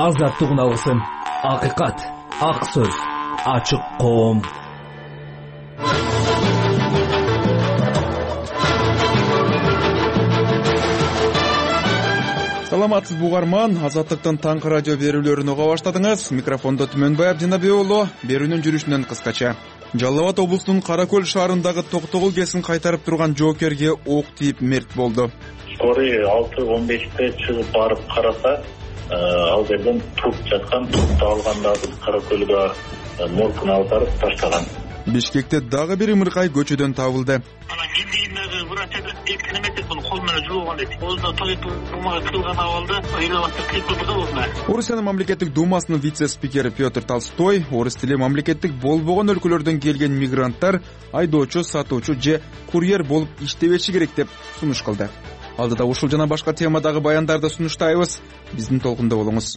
азаттык алсын. Акыйкат, ак сөз, ачык коом. Саламатсыз бугарман, Азаттыктын таңкы радио берүүлөрүн уга баштадыңыз. Микрофондо Түмөнбай Абдинабиулу. Берүүнүн жүрүшүнөн кыскача. Жалал Абад облусунун Каракөл шаарындагы Токтогул кесин кайтарып турган жоокерге ок тийип мерт болду. Скорый 6:15-те чыгып барып караса, ал жерден туруп жаткан, туруп алганда Каракөлгө моргуна алып барып таштаган. Бишкекте дагы бир ымыркай көчөдөн табылды. Анан кийиндеги врач экин эмес буну кол менен жууган дейт. Өзүнө тоюп кылган абалда элеватор кирип турду. Орусиянын мамлекеттик думасынын вице-спикери Петр Толстой орус тили мамлекеттик болбогон өлкөлөрдөн келген мигранттар айдоочу, сатуучу же курьер болуп иштебеши керек деп сунуш кылды. Алдыда ушул жана башка темадагы баяндарды сунуштайбыз. Биздин толкунда болуңуз.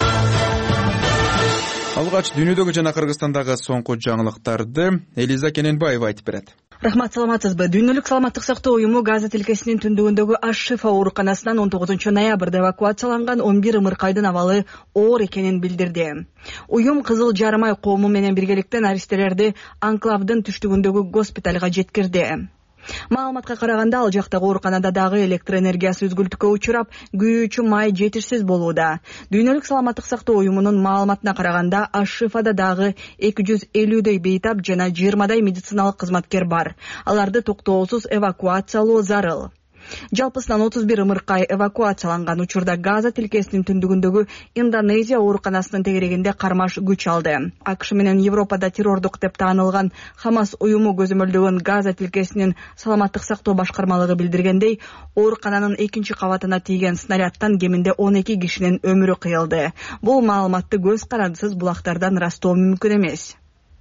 Алгач дүйнөдөгү жана Кыргызстандагы соңку жаңылыктарды Элиза Кененбаева айтып берет. Рахмат, саламатсызбы? Дүйнөлүк саламаттык сактоо уюму Газа тилкесинин түндүгүндөгү Аш-Шифа ооруканасынан 19 ноябрда эвакуацияланган 11 ымыркайдын абалы оор экенин билдирди. Уюм Кызыл Жарым ай коому менен биргеликте наристелерди анклавдын түштүгүндөгү госпиталга жеткирди. Маалыматка караганда, ал жактагы ооруканада дагы электр энергиясы үзгүлтүккө учурап, күйүүчү май жетишсиз болууда. Дүйнөлүк саламаттык сактоо уюмунун маалыматына караганда, Аш-Шифада дагы 250дөй бейтап жана 20дай медициналык кызматкер бар. Аларды токтоосуз эвакуациялоо зарыл. Жалпысынан 31 ымыркай эвакуацияланган учурда Газа тилкесинин түндүгүндөгү Индонезия ооруканасынын тегерегинде кармаш күч алды. АКШ менен Европада террордук деп таанылган Хамас уюму көзөмөлдөгөн Газа тилкесинин саламаттык сактоо башкармалыгы билдиргендей, оорукананын экинчи кабатына тийген снарядтан кеминде 12 кишинин өмүрү кыйылды. Бул маалыматты көз карандысыз булактардан ырастоо мүмкүн эмес.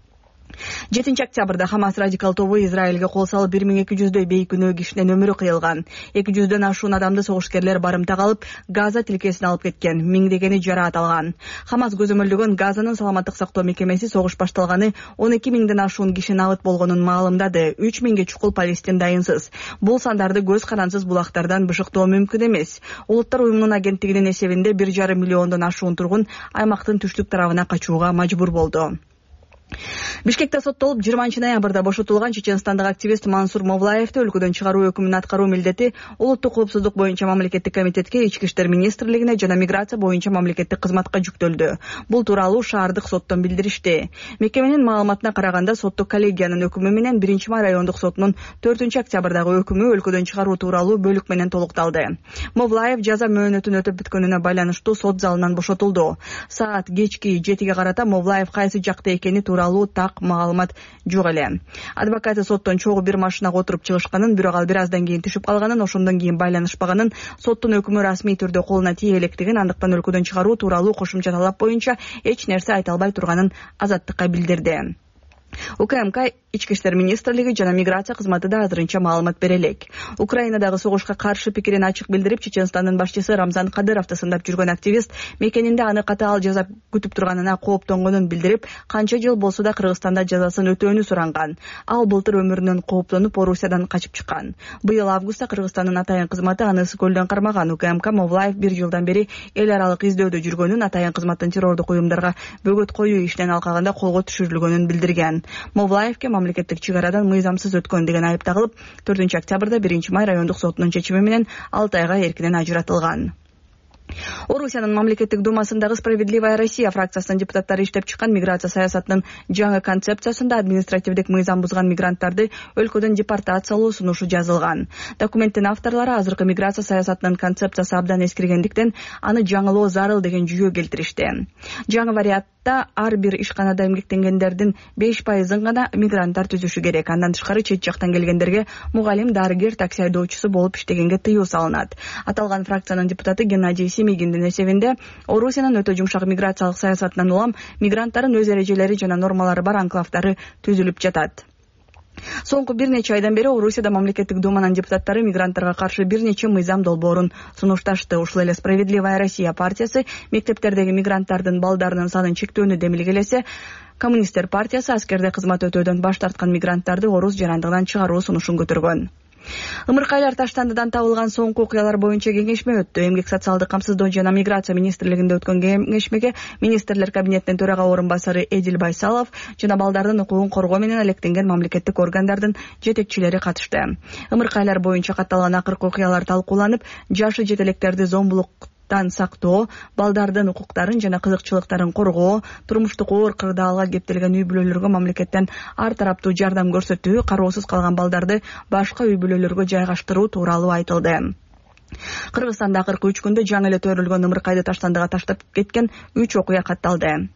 7 октябрда Хамас радикал тобу Израилге кол салып 1200дөй бейкүнөө кишинин өмүрү кыйылган. 200дөн ашуун адамды согушкерлер барымтага алып Газа тилкесине алып кеткен, миңдегени жараат алган. Хамас көзөмөлдөгөн Газанын саламаттык сактоо мекемеси согуш башталганы 12 миңден ашуун киши набыт болгонун маалымдады. 3 миңге чукул Палестин дайынсыз. Бул сандарды көз карансыз булактардан бышыктоо мүмкүн эмес. Улуттар уюмунун агенттигинин эсебинде 1,5 миллиондон ашуун тургун аймактын түштүк тарабына качууга мажбур болду. Бишкекте соттолуп 20 ноябрда бошотулган чеченстандык активист Мансур Мовлаевди өлкөдөн чыгаруу өкүмүн аткаруу милдети Улуттук коопсуздук боюнча мамлекеттик комитетке, Ички иштер министрлигине жана миграция боюнча мамлекеттик кызматка жүктөлдү. Бул тууралуу шаардык соттон билдиришти. Мекеменин маалыматына караганда, соттук коллегиянын өкүмү менен 1-май райондук сотунун 4 октябрдагы өкүмү өлкөдөн чыгаруу тууралуу бөлүк менен толукталды. Мовлаев жаза мөөнөтүн өтөп бүткөнүнө байланыштуу сот залынан бошотулду. Саат кечки 7-ге карата Мовлаев кайсы жакта экени тууралуу так маалымат жок эле. Адвокаты соттон чогуу бир машинага отуруп чыгышканын, бирок ал бир аздан кийин түшүп калганын, ошондон кийин байланышпаганын, соттун өкүмү расмий түрдө колуна тие электигин, андыктан өлкөдөн чыгаруу тууралуу кошумча талап боюнча эч нерсе айта албай турганын Азаттыкка билдирди. УКМК, Ички иштер министрлиги жана миграция кызматы да азырынча маалымат бере элек. Украинадагы согушка каршы пикирин ачык билдирип, Чеченстандын башчысы Рамзан Кадыровду сындап жүргөн активист мекенинде аны катаал жаза күтүп турганына кооптонгонун билдирип, канча жыл болсо да Кыргызстанда жазасын өтөөнү суранган. Ал былтыр өмүрүнөн кооптонуп Орусиядан качып чыккан. Быйыл августта Кыргызстандын атайын кызматы аны ысык көлдөн кармаган. УКМК Мовлаев 1 жылдан бери эл аралык издөөдө жүргөнүн, атайын кызматтын террордук уюмдарга бөгөт коюу ишинен алкаганда колго түшүрүлгөнүн билдирген. Мовлаевке мамлекеттик чек арадан мыйзамсыз өткөн деген айып тагылып, 4 октябрда 1-май райондук сотунун чечими менен 6 айга эркинен ажыратылган. Орусиянын мамлекеттик думасындагы Справедливая Россия фракциясынын депутаттары иштеп чыккан миграция саясатынын жаңы концепциясында административдик мыйзам бузган мигранттарды өлкөдөн депортациялоо сунушу жазылган. Документтин авторлору азыркы миграция саясатынын концепциясы абдан эскиргендиктен аны жаңылоо зарыл деген жүйө келтиришти. Жаңы вариантта ар бир ишканада эмгектенгендердин 5%-ын гана мигранттар түзүшү керек. Андан тышкары чет жактан келгендерге мугалим, дарыгер, такси айдоочусу болуп иштегенге тыюу салынат. Аталган фракциянын депутаты Геннадий Семигиндин эсебинде Орусиянын өтө жумшак миграциялык саясатынан улам мигранттардын өз эрежелери жана нормалары бар анклавдары түзүлүп жатат. Соңку бир нече айдан бери Орусияда мамлекеттик думанын депутаттары мигранттарга каршы бир нече мыйзам долбоорун сунушташты. Ушул эле Справедливая Россия партиясы мектептердеги мигранттардын балдарынын санын чектөөнү демилгелесе, Коммунисттер партиясы аскерде кызмат өтөөдөн баш тарткан мигранттарды орус жарандыгынан чыгаруу сунушун көтөргөн. Ымыркайлар Таштандыдан табылган соңку окуялар боюнча кеңешме өттү. Эмгек социалдык камсыздоо жана миграция министрлигинде өткөн кеңешмеге министрлер кабинетинин төрага орун басары Эдил Байсалов жана балдардын укугун коргоо менен алектенген мамлекеттик органдардын жетекчилери катышты. Ымыркайлар боюнча катталган акыркы окуялар талкууланып, жашы жет электерди зомбулуктан сактоо, балдардын укуктарын жана кызыкчылыктарын коргоо, турмуштук оор кырдаалга кептелген үй бүлөлөргө мамлекеттен ар тараптуу жардам көрсөтүү, кароосуз калган балдарды башка үй бүлөлөргө жайгаштыруу тууралуу айтылды. Кыргызстанда акыркы 3 күндө жаңы эле төрөлгөн Ымыркайды Таштандыга таштап кеткен 3 окуя катталды.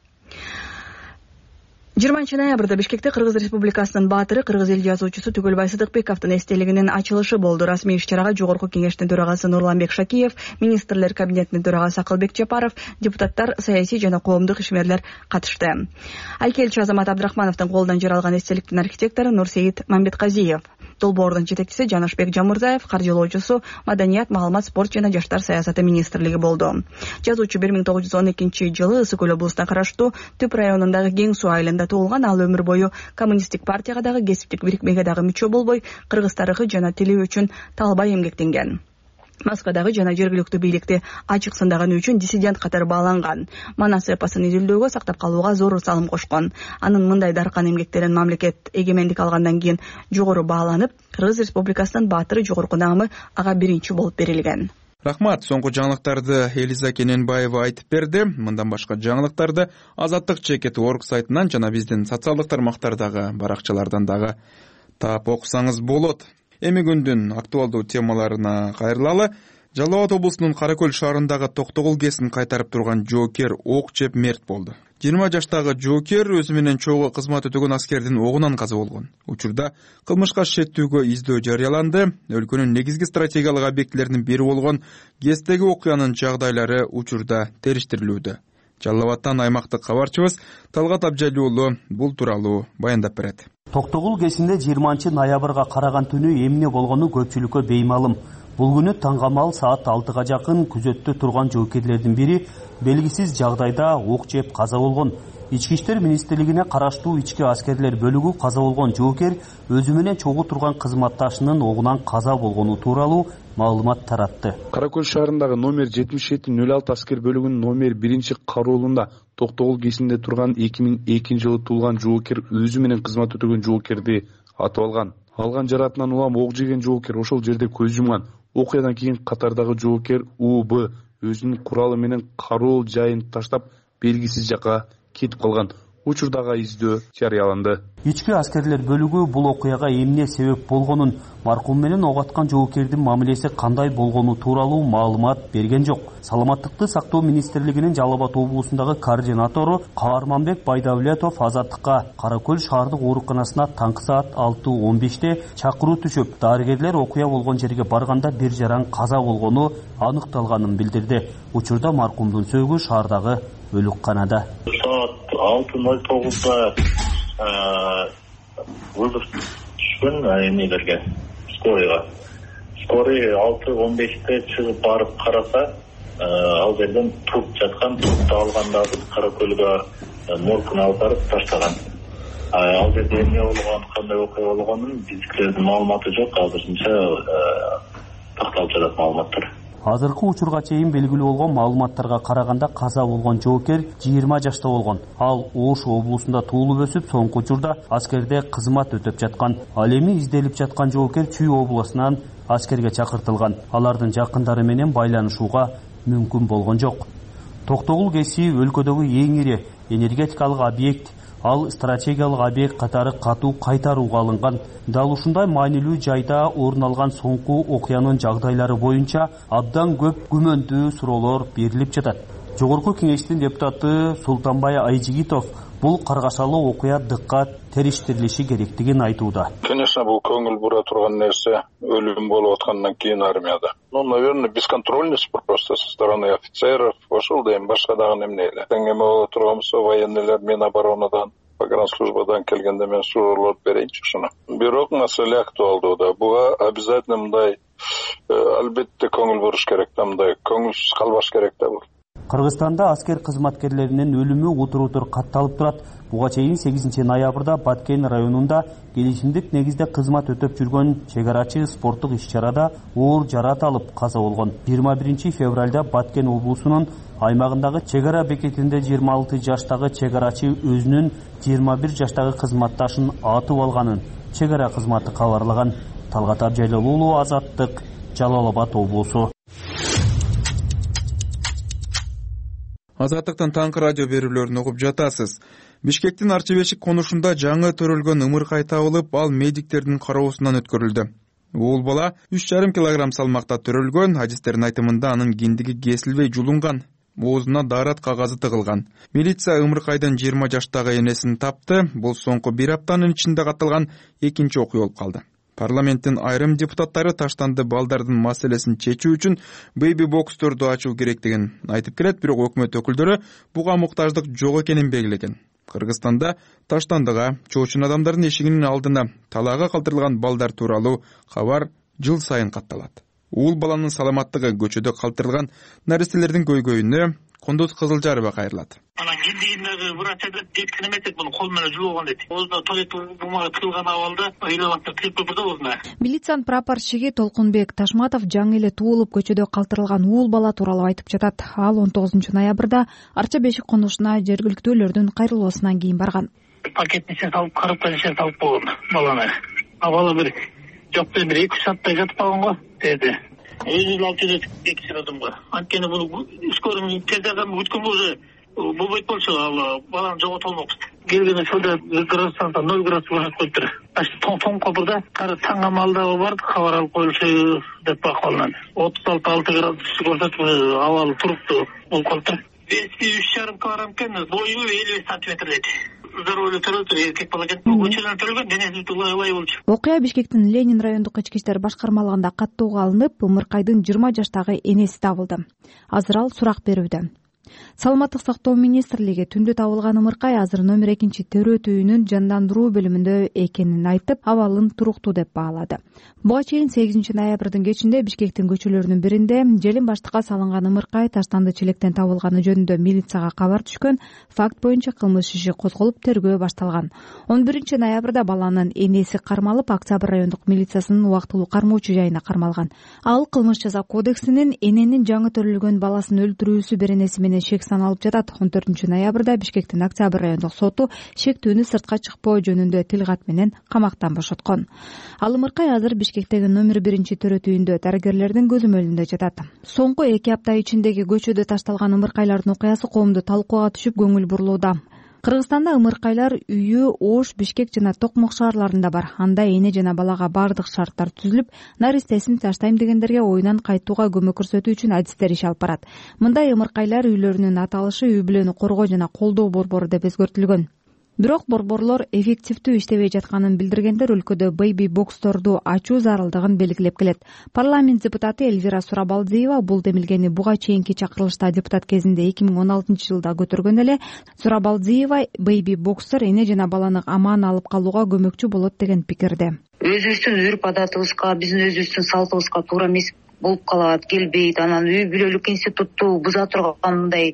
20 ноябрда Бишкекте Кыргыз Республикасынын баатыры, кыргыз эл жазуучусу Түгөлбай Сыдыкбековдун эстелигинин ачылышы болду. Расмий иш-чарага Жогорку Кеңештин төрагасы Нурланбек Шакиев, министрлер кабинетинин төрагасы Акылбек Жапаров, депутаттар, саясий жана коомдук ишмерлер катышты. Айкелчи Азамат Абдрахмановдун колунан жаралган эстеликтин архитектору Нурсейит Мамбетказиев, долбоордун жетекчиси Жанышбек Жамурзаев, каржылоочусу Маданият, маалымат, спорт жана жаштар саясаты министрлиги болду. Жазуучу 1912-жылы Ысык Көл облусуна караштуу Түп районундагы Кең Суу айылында туулган. Ал өмүр бою коммунисттик партияга дагы, кесиптик бирикмеге дагы мүчө болбой, кыргыз тарыхы жана тили үчүн талбай эмгектенген. Москвадагы жана жергиликтүү бийликти ачык сындаганы үчүн диссидент катары бааланган. Манас эпосун изилдөөгө, сактап калууга зор салым кошкон. Анын мындай даркан эмгектерин мамлекет эгемендик алгандан кийин жогору бааланып, Кыргыз Республикасынын баатыры жогорку наамы ага биринчи болуп берилген. Рахмат, соңку жаңылыктарды Элиза Кененбаева айтып берди. Мындан башка жаңылыктарды Азаттык /org сайтынан жана биздин социалдык тармактардагы баракчалардан дагы таап окусаңыз болот. Эми күндүн актуалдуу темаларына кайрылалы. Жалал Абад облусунун Каракөл шаарындагы Токтогул КЭСин кайтарып турган жоокер ок жеп мерт болду. 20 жаштагы жоокер өзү менен чогуу кызмат өтөгөн аскердин огунан каза болгон. Учурда кылмышка шеттүүгө издөө жарыяланды. Өлкөнүн негизги стратегиялык объектилеринин бири болгон КЭСтеги окуянын жагдайлары учурда териштирилүүдө. Жалал Абадтан аймактык кабарчыбыз Талгат Абжалиев уулу бул тууралуу баяндап берет. Токтогул КЭСинде 20 ноябрга караган түнү эмне болгону көпчүлүккө беймалым. Бул күнү таңгамал саат 6-га жакын күзөттө турган жоокерлердин бири белгисиз жагдайда ок жеп каза болгон. Ички иштер министрлигине караштуу ички аскерлер бөлүгү каза болгон жоокер өзү менен чогуу турган кызматташынын огунан каза болгону тууралуу маалымат таратты. Каракөл шаарындагы номер 7706 аскер бөлүгүнүн номер 1 кароолунда Токтогул КЭСинде турган 2002-жылы туулган жоокер өзү менен кызмат өтөгөн жоокерди атып алган. Алган жаратынан улам ок жеген жоокер ошол жерде көз жумган. Окуядан кийин катардагы жоокер УБ өзүнүн куралы менен кароол жайын таштап белгисиз жакка кетип калган. Учурдагы издөө жарыяланды. Ички аскерлер бөлүгү бул окуяга эмне себеп болгонун, маркум менен ок аткан жоокердин мамилеси кандай болгону тууралуу маалымат берген жок. Саламаттыкты сактоо министрлигинин Жалал Абад облусундагы координатору Каарманбек Байдавлетов Азаттыкка Каракөл шаардык ооруканасына таңкы саат 6:15 чакыруу түшүп, дарыгерлер окуя болгон жерге барганда бир жаран каза болгону аныкталганын билдирди. Учурда маркумдун сөөгү шаардагы өлүкканада. Saat 6:09'da vızıf düşkün emelerge, skoriga. Skori 6:15'te çıkıp barıp karasa, al жерден туруп жаткан, турупта алгандагы Каракөлгө моргуна алып таштаган. Ал жерде эмне болгон, кандай окуя болгонун биздикилердин маалыматы жок, азырынча такталып жатат маалыматтар. Азыркы учурга чейин белгилүү болгон маалыматтарга караганда каза болгон жоокер 20 жашта болгон. Ал Ош облусунда туулуп өсүп, соңку учурда аскерде кызмат өтөп жаткан. Ал эми изделип жаткан жоокер Чүй облусунан аскерге чакыртылган. Алардын жакындары менен байланышууга мүмкүн болгон жок. Токтогул КЭСи өлкөдөгү эң ири энергетикалык объект. Ал стратегиялык объект катары катуу кайтарууга алынган. Дал ушундай маанилүү жайда орун алган соңку окуянын жагдайлары боюнча абдан көп күмөндүү суроолор берилип жатат. Жогорку Кеңештин депутаты Султанбай Айжигитов бул каргашалуу окуя дыккат териштирилиши керектигин айтууда. Конечно, бул көңүл бура турган нерсе өлүм болуп аткандан кийин армияда. Наверное, бесконтрольность просто со стороны офицеров, ошол да эми башка дагы эмнелер. Эме боло турганбыз, военныйлар Миноборонадан, погранслужбадан келгенде мен суроолор берейинчи ушуну. Бирок маселе актуалдуу да. Буга обязательно мындай албетте көңүл буруш керек да, мындай көңүлсүз калбаш керек да бул. Кыргызстанда аскер кызматкерлеринин өлүмү утур катталып турат. Буга чейин 8 ноябрда Баткен районунда келишимдик негизде кызмат өтөп жүргөн чегарачы спорттук иш-чарада оор жараат алып каза болгон. 21 февралда Баткен облусунун аймагындагы чегара бекетинде 26 жаштагы чегарачы өзүнүн 21 жаштагы кызматташын атып алганын чегара кызматы кабарлаган. Талгат Абжайлуулу, Азаттык, Жалал Абад облусу. Азаттыктан таңкы радио берүүлөрүн угуп жатасыз. Бишкектин Арчыбешик конушунда жаңы төрөлгөн ымыркай табылып, ал медиктердин кароосунан өткөрүлдү. Уул бала 3,5 килограмм салмакта төрөлгөн, адистердин айтымында анын киндиги кесилбей жулунган, оозуна даарат кагазы тыгылган. Милиция ымыркайдын 20 жаштагы энесин тапты. Бул соңку 1 аптанын ичинде катталган экинчи окуя болуп калды. Парламенттин айрым депутаттары таштанды балдардын маселесин чечүү үчүн бейби боксторду ачуу керектигин айтып келет, бирок өкмөт өкүлдөрү буга муктаждык жок экенин белгилеген. Кыргызстанда таштандыга, чоочун адамдардын эшигинин алдына талаага калтырылган балдар тууралуу кабар жыл сайын катталат. Уул баланын саламаттыгы көчөдө калтырылган наристелердин көйгөйүнө Кондуз Кызылжарова кайрылат. Анан киндигиндеги врач айтат, жеткин эмес дейт, муну кол менен жууп алган дейт. Оозуна туалет бумага тыгылган абалда ыйлабатта кирип көрдү оозуна. Милициянын прапорщиги Толкунбек Ташматов жаңы эле туулуп көчөдө калтырылган уул бала тууралуу айтып жатат. Ал 19 ноябрда Арча-Бешик конушуна жергиликтүүлөрдүн кайрылуусунан кийин барган. Пакеттин ичине салып, коробканын ичине салып койгон баланы. Бала бир жок бир 2 сааттай жатып калган го деди. Өзүн алып жүрөт эксирдимго. Анткени бул скорый тез жардам өткөнгө уже болбойт болчу, ал баланы жогото алмакчы. Келген учурда градустанта 0 градус болуп коюптур. Тоң копурда таңга маалда барды, кабар алып коюлушу деп бакаланат. 36 градус көрсөтүп абалы туруктуу болуп калыптыр. 3,5 килограмм экен, бою 50 сантиметр дейт. Здоровье төрөлтүр, эркек бала экен. Көчөдөн төрөлгөн, денеси лай болчу. Окуя Бишкектин Ленин райондук ички иштер башкармалыгында каттоого алынып, ымыркайдын 20 жаштагы энеси табылды. Азыр ал сурак берүүдө. Саламаттык сактоо министрлиги түндө табылган ымыркай азыр номер 2 төрөт үйүнүн жандандыруу бөлүмүндө экенин айтып, абалын туруктуу деп баалады. Буга чейин 8 ноябрдын кечинде Бишкектин көчөлөрүнүн биринде Желин баштыкка салынган ымыркай таштанды челектен табылганы жөнүндө милицияга кабар түшкөн. Факт боюнча кылмыш иши козголуп, тергөө башталган. 11 ноябрда баланын энеси кармалып, Октябрь райондук милициясынын убактылуу кармоочу жайына кармалган. Ал кылмыш жаза кодексинин эненин жаңы төрөлгөн баласын өлтүрүүсү беренеси менен шек саналып жатат. 14 ноябрда Бишкектин Октябрь райондук соту шектүүнү сыртка чыкпоо жөнүндө тилгат менен камактан бошоткон. Ал ымыркай азыр Бишкектеги номер 1 төрөт үйүндө дарыгерлердин көзөмөлүндө жатат. Соңку 2 апта ичиндеги көчөдө ташталган ымыркайлардын окуясы коомду талкууга түшүп көңүл бурлууда. Кыргызстанда ымыркайлар үйү Ош, Бишкек жана Токмок шаарларында бар. Анда эне жана балага бардык шарттар түзүлүп, наристесин таштайм дегендерге оюнан кайтууга көмөк көрсөтүү үчүн адистер иш алып барат. Мындай ымыркайлар үйлөрүнүн аталышы үй бүлөнү коргоо жана колдоо борбору деп өзгөртүлгөн. Бирок борборлор эффективдүү иштебей жатканын билдиргендер өлкөдө бейби боксторду ачуу зарылдыгын белгилеп келет. Парламент депутаты Эльвира Сурабалдиева бул демилгени буга чейинки чакырылышта депутат кезинде 2016 жылда көтөргөн эле. Сурабалдиева бейби бокстор эне жана баланы аман алып калууга көмөкчү болот деген пикирде. Өзүбүздүн үрп адатыбызга, биздин өзүбүздүн салтыбызга туура эмес болуп калат, келбейт. Анан үй бүлөлүк институтту буза тургандай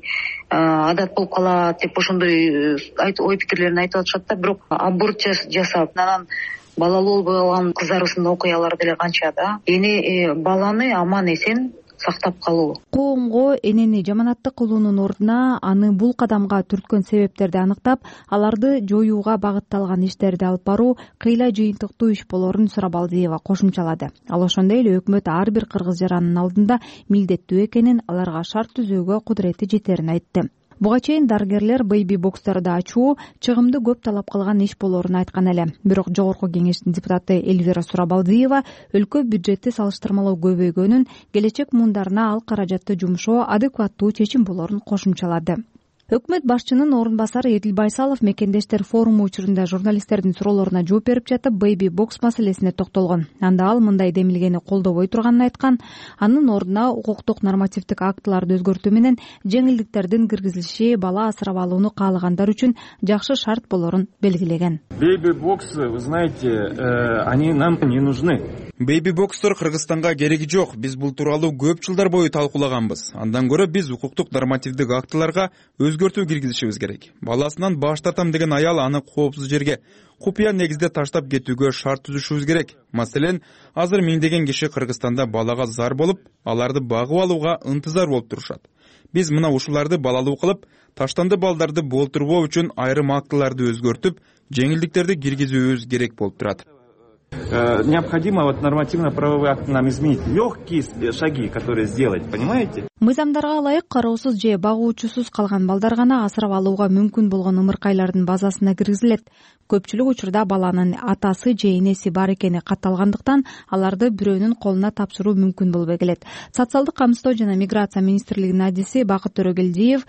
адат болуп калат деп ошондой ой пикирлерин айтып атышат да. Бирок аборт жасап, анан балалуу болбой калган кыздарыбыздын окуялары деле канча да. Эне баланы аман эсен сактап калуу. Коомго энени жаманаттык кылуунун ордуна аны бул кадамга түрткөн себептерди аныктап, аларды жоюуга багытталган иштерди алып баруу кыйла жыйынтыктуу иш болорун Сурабалдиева кошумчалады. Ал ошондой эле өкмөт ар бир кыргыз жаранын алдында милдеттүү экенин, аларга шарт түзүүгө кудурети жетерин айтты. Буга чейин дарыгерлер бейби боксторду ачуу чыгымды көп талап кылган иш болорун айткан эле. Бирок жогорку кеңештин депутаты Эльвира Сурабалдиева өлкө бюджетти салыштырмалуу көбөйгөнүн, келечек муундарына ал каражатты жумшоо адекваттуу чечим болорун кошумчалады. Өкмөт башчынын орун басары Эдил Байсалов мекендештер форуму учурунда журналисттердин суроолоруна жооп берип жатып, бейби бокс маселесине токтолгон. Анда ал мындай демилгени колдобой турганын айткан. Анын ордуна укуктук нормативдик актыларды өзгөртүү менен жеңилдиктердин киргизилиши бала асырап алууну каалагандар үчүн жакшы шарт болорун белгилеген. Бейби боксы, вы знаете, они нам не нужны. Baby Box'тор Кыргызстанга кереги жок. Биз бул тууралуу көп жылдар бою талкуулаганбыз. Андан көрө биз укуктук нормативдик актыларга өзгөртүү киргизишибиз керек. Баласынан баш тартам деген аял аны коопсуз жерге купуя негизде таштап кетүүгө шарт түзүшүбүз керек. Маселен, азыр миңдеген киши Кыргызстанда балага зар болуп, аларды багып алууга ынтызар болуп турушат. Биз мына ушуларды балалуу кылып, таштанды балдарды болтурбоо үчүн айрым актыларды өзгөртүп, жеңилдиктерди киргизүүбүз керек болуп турат. Необходимо нормативно-правовые акты нам изменить. Легкие шаги, которые сделать, понимаете? Мыйзамдарга ылайык кароосуз же багуучусуз калган балдар гана асырап алууга мүмкүн болгон ымыркайлардын базасына киргизилет. Көпчүлүк учурда баланын атасы же энеси бар экени катталгандыктан аларды бирөөнүн колуна тапшыруу мүмкүн болбой келет. Социалдык камсыздоо жана миграция министрлигинин адиси Бакыт Төрөгелдиев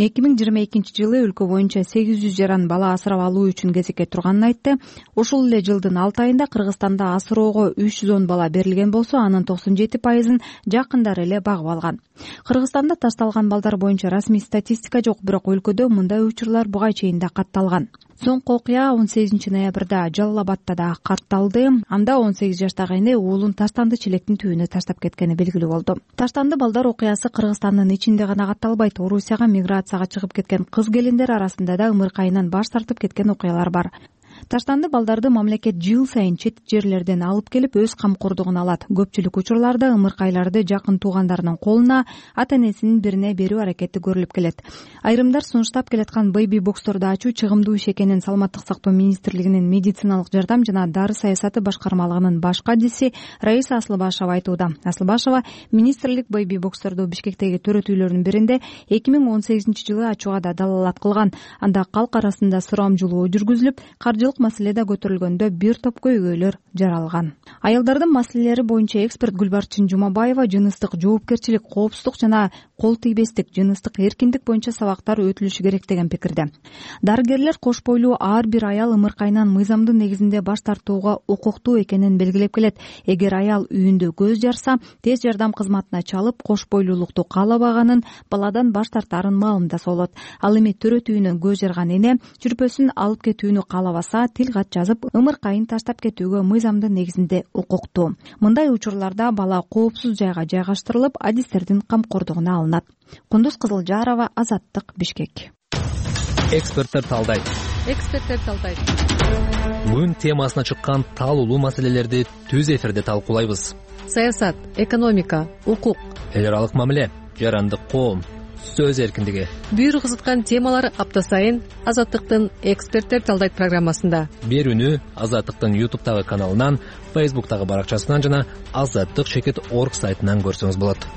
2022-жылы өлкө боюнча 800 жаран бала асырап алуу үчүн кезекке турганын айтты. Ушул эле жылдын 6 айында Кыргызстанда асыроого 310 бала берилген болсо, анын 97%-ын жакындары эле багып алган. Кыргызстанда ташталган балдар боюнча расмий статистика жок, бирок өлкөдө мындай учурлар буга чейин да катталган. Соңку окуя 18 ноябрда Жалал Абадта да катталды. Анда 18 жаштагы эне уулун таштанды челектин түбүнө таштап кеткени белгилүү болду. Таштанды балдар окуясы Кыргызстандын ичинде гана катталбайт. Орусияга миграцияга чыгып кеткен кыз келиндер арасында да ымыркайынан баш тартып кеткен окуялар бар. Таштанды балдарды мамлекет жыл сайын чет жерлерден алып келип өз камкордугуна алат. Көпчүлүк учурларда ымыркайларды жакын туугандарынын колуна, ата-энесинин бирине берүү аракети көрүлүп келет. Айрымдар сунуштап келаткан Baby Box'торду ачуу чыгымдуу иш экенин Саламаттык сактоо министрлигинин медициналык жардам жана дары саясаты башкармалыгынын баш кадиси Раиса Асылбашева айтууда. Асылбашева министрлик Baby Box'торду Бишкектеги төрөтүүлөрдүн биринде 2018-жылы ачууга да далалат кылган. Анда калк арасында сурамжылоо жүргүзүлүп, каржылык маселеде көтөрүлгөндө бир топ көйгөйлөр жаралган. Аялдардын маселелери боюнча эксперт Гүлбарчын Жумабаева жыныстык жоопкерчилик, коопсуздук жана кол тийбестик, жыныстык эркиндик боюнча сабактар өтүлүшү керек деген пикирде. Дарыгерлер кош бойлуу ар бир аял ымыркайынан мыйзамдын негизинде баш тартууга укуктуу экенин белгилеп келет. Эгер аял үйүндө көз жарса, тез жардам кызматына чалып, кош бойлуулукту каалабаганын, баладан баш тартарын маалымдаса болот. Ал эми төрөтүүнөн көз жарган эне жүрпөсүн алып кетүүнү каалабаса, тил кат жазып, ымыркайын таштап кетүүгө мыйзамдын негизинде укуктуу. Мындай учурларда бала коопсуз жайга жайгаштырылып, адистердин камкордугуна алынат. Кундуз Кызылжарова, Азаттык, Бишкек. Эксперттер талдайт. Күн темасына чыккан талуулуу маселелерди түз эфирде талкуулайбыз. Саясат, экономика, укук, эл аралык мамиле, жарандык коом, сөз эркиндиги. Бир кызыткан темалар апта сайын Азаттыктын эксперттер талдайт программасында. Берүүнү Азаттыктын YouTube'тагы каналынан, Facebook'тагы баракчасынан жана azattik.org сайтынан көрсөңүз болот.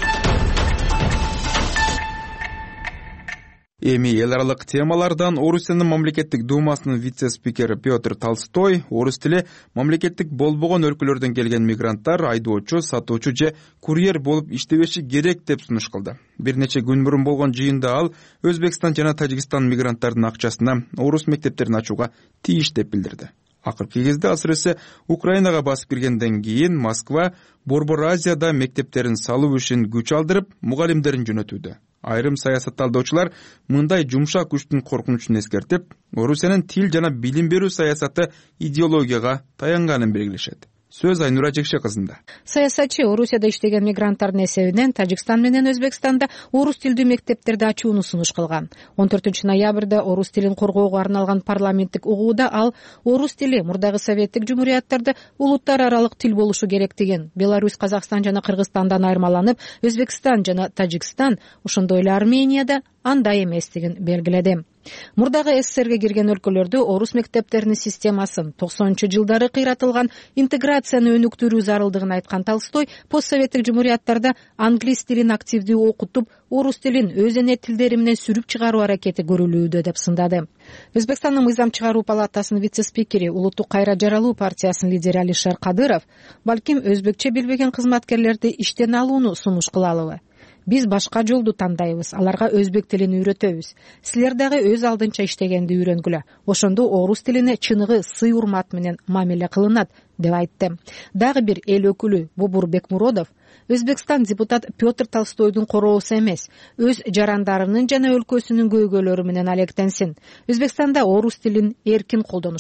Эми эл аралык темалардан Орусиянын мамлекеттик думасынын вице-спикери Петр Толстой орус тили мамлекеттик болбогон өлкөлөрдөн келген мигранттар айдоочу, сатуучу же курьер болуп иштебеши керек деп сунуш кылды. Бир нече күн мурун болгон жыйында ал Өзбекстан жана Тажикстан мигранттардын акчасына орус мектептерин ачууга тийиш деп билдирди. Акыркы кезде асырысы Украинага басып киргенден кийин Москва Борбор Азияда мектептерин салуу ишин күч алдырып, мугалимдерин жөнөтүүдө. Айрым саясат талдоочулар мындай жумшак күчтүн коркунучун эскертип, Орусиянын тил жана билим берүү саясаты идеологияга таянганын белгилешет. Сөз Айнура Жекше кызында. Саясатчы Орусияда иштеген мигранттардын эсебинен Тажикстан менен Өзбекстанда орус тилдүү мектептерди ачууну сунуш кылган. 14 ноябрда орус тилин коргоого арналган парламенттик угууда ал орус тили мурдагы советтик жумурияттарда улуттар аралык тил болушу керек деген. Беларусь, Казакстан жана Кыргызстандан айырмаланып, Өзбекстан жана Тажикстан, ошондой эле Арменияда андай эместигин белгиледи. Мурдагы СССРге кирген өлкөлөрдө орус мектептеринин системасын 90-жылдары кыйратылган интеграцияны өнүктүрүү зарылдыгын айткан Толстой постсоветтик жумурияттарда англис тилин активдүү окутуп, орус тилин өз эне тилдери менен сүрүп чыгаруу аракети көрүлүүдө деп сындады. Өзбекстандын мыйзам чыгаруу палатасынын вице-спикери, Улуттук кайра жаралуу партиясынын лидери Алишер Кадыров балким өзбекче билбеген кызматкерлерди иштен алууну сунуш кылалыбы? Биз башка жолду тандайбыз, аларга өзбек тилин үйрөтөбүз. Силер дагы өз алдынча иштегенди үйрөнгүлө. Ошондо орус тилине чыныгы сый урмат менен мамиле кылынат, деп айтты. Дагы бир эл өкүлү Бобур Бекмуродов Өзбекстан депутат Петр Толстойдун короосу эмес, өз жарандарынын жана өлкөсүнүн көйгөйлөрү менен алектенсин. Өзбекстанда орус тилин эркин колдонушат.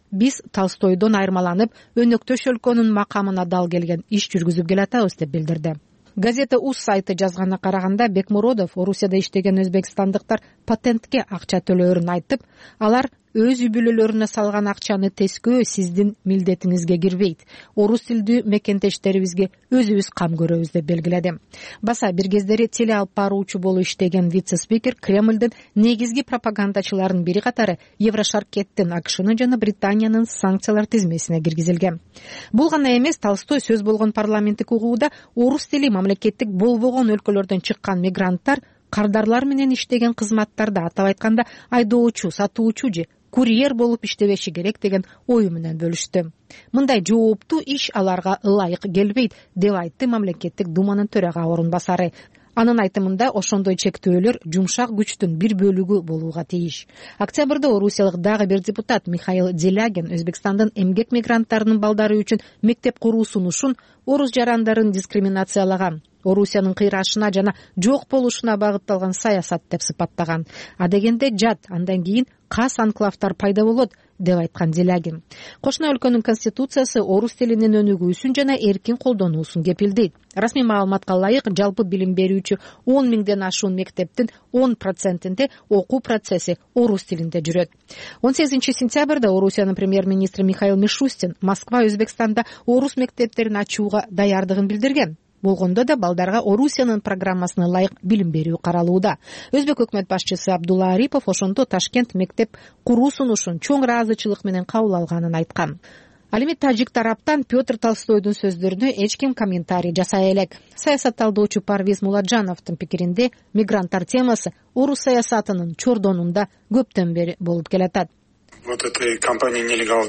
биз Толстойдон айырмаланып өнөктөш өлкөнүн макамына дал келген иш жүргүзүп келатабыз деп билдирди. Газета УЗ сайты жазганына караганда Бекмуродов Орусияда иштеген өзбекстандыктар патентке акча төлөөрүн айтып, алар өз үй бүлөлөрүнө салган акчаны тескөө сиздин милдетиңизге кирбейт. Орус тилдүү мекендештерибизге өзүбүз кам көрөбүз деп белгиледи. Баса бир кездери теле алып баруучу болуп иштеген вице-спикер Кремлдин негизги пропагандачыларынын бири катары Еврошаркеттин, АКШнын жана Британиянын санкциялар тизмесине киргизилген. Бул гана эмес, Толстой сөз болгон парламенттик угууда орус тили мамлекеттик болбогон өлкөлөрдөн чыккан мигранттар кардарлар менен иштеген кызматтарда, атап айтканда айдоочу, сатуучу же курьер болуп иштебеши керек деген ою менен бөлүштү. Мындай жооптуу иш аларга ылайык келбейт деп айтты мамлекеттик думанын төрага орун басары. Анын айтымында ошондой чектөөлөр жумшак күчтүн бир бөлүгү болууга тийиш. Октябрда орусиялык дагы бир депутат Михаил Делягин Өзбекстандын эмгек мигранттарынын балдары үчүн мектеп куруу сунушун орус жарандарын дискриминациялаган, Орусиянын кыйрашына жана жок болушуна багытталган саясат деп сыпаттаган. Адегенде жат, андан кийин кас анклавтар пайда болот деп айткан Делягин. Кошуна өлкөнүн конституциясы орус тилинин өнүгүүсүн жана эркин колдонуусун кепилдейт. Расмий маалыматка ылайык, жалпы билим берүүчү 10 миңден ашуун мектептин 10%-нде окуу процесси орус тилинде жүрөт. 18 сентябрда Орусиянын премьер-министри Михаил Мишустин Москва, Өзбекстанда орус мектептерин ачууга даярдыгын билдирген. Болгондо да балдарга Орусиянын программасына ылайык билим берүү каралууда. Өзбек өкмөт башчысы Абдулла Арипов ошондо Ташкент мектеп куруу сунушун чоң ыраазычылык менен кабыл алганын айткан. Ал эми тажик тараптан Петр Толстойдун сөздөрүнө эч ким комментарий жасай элек. Саясатталдоочу Парвиз Муладжановдун пикиринде мигранттар темасы орус саясатынын чордонунда көптөн бери болуп келатат. Вот этой кампании «Нелегал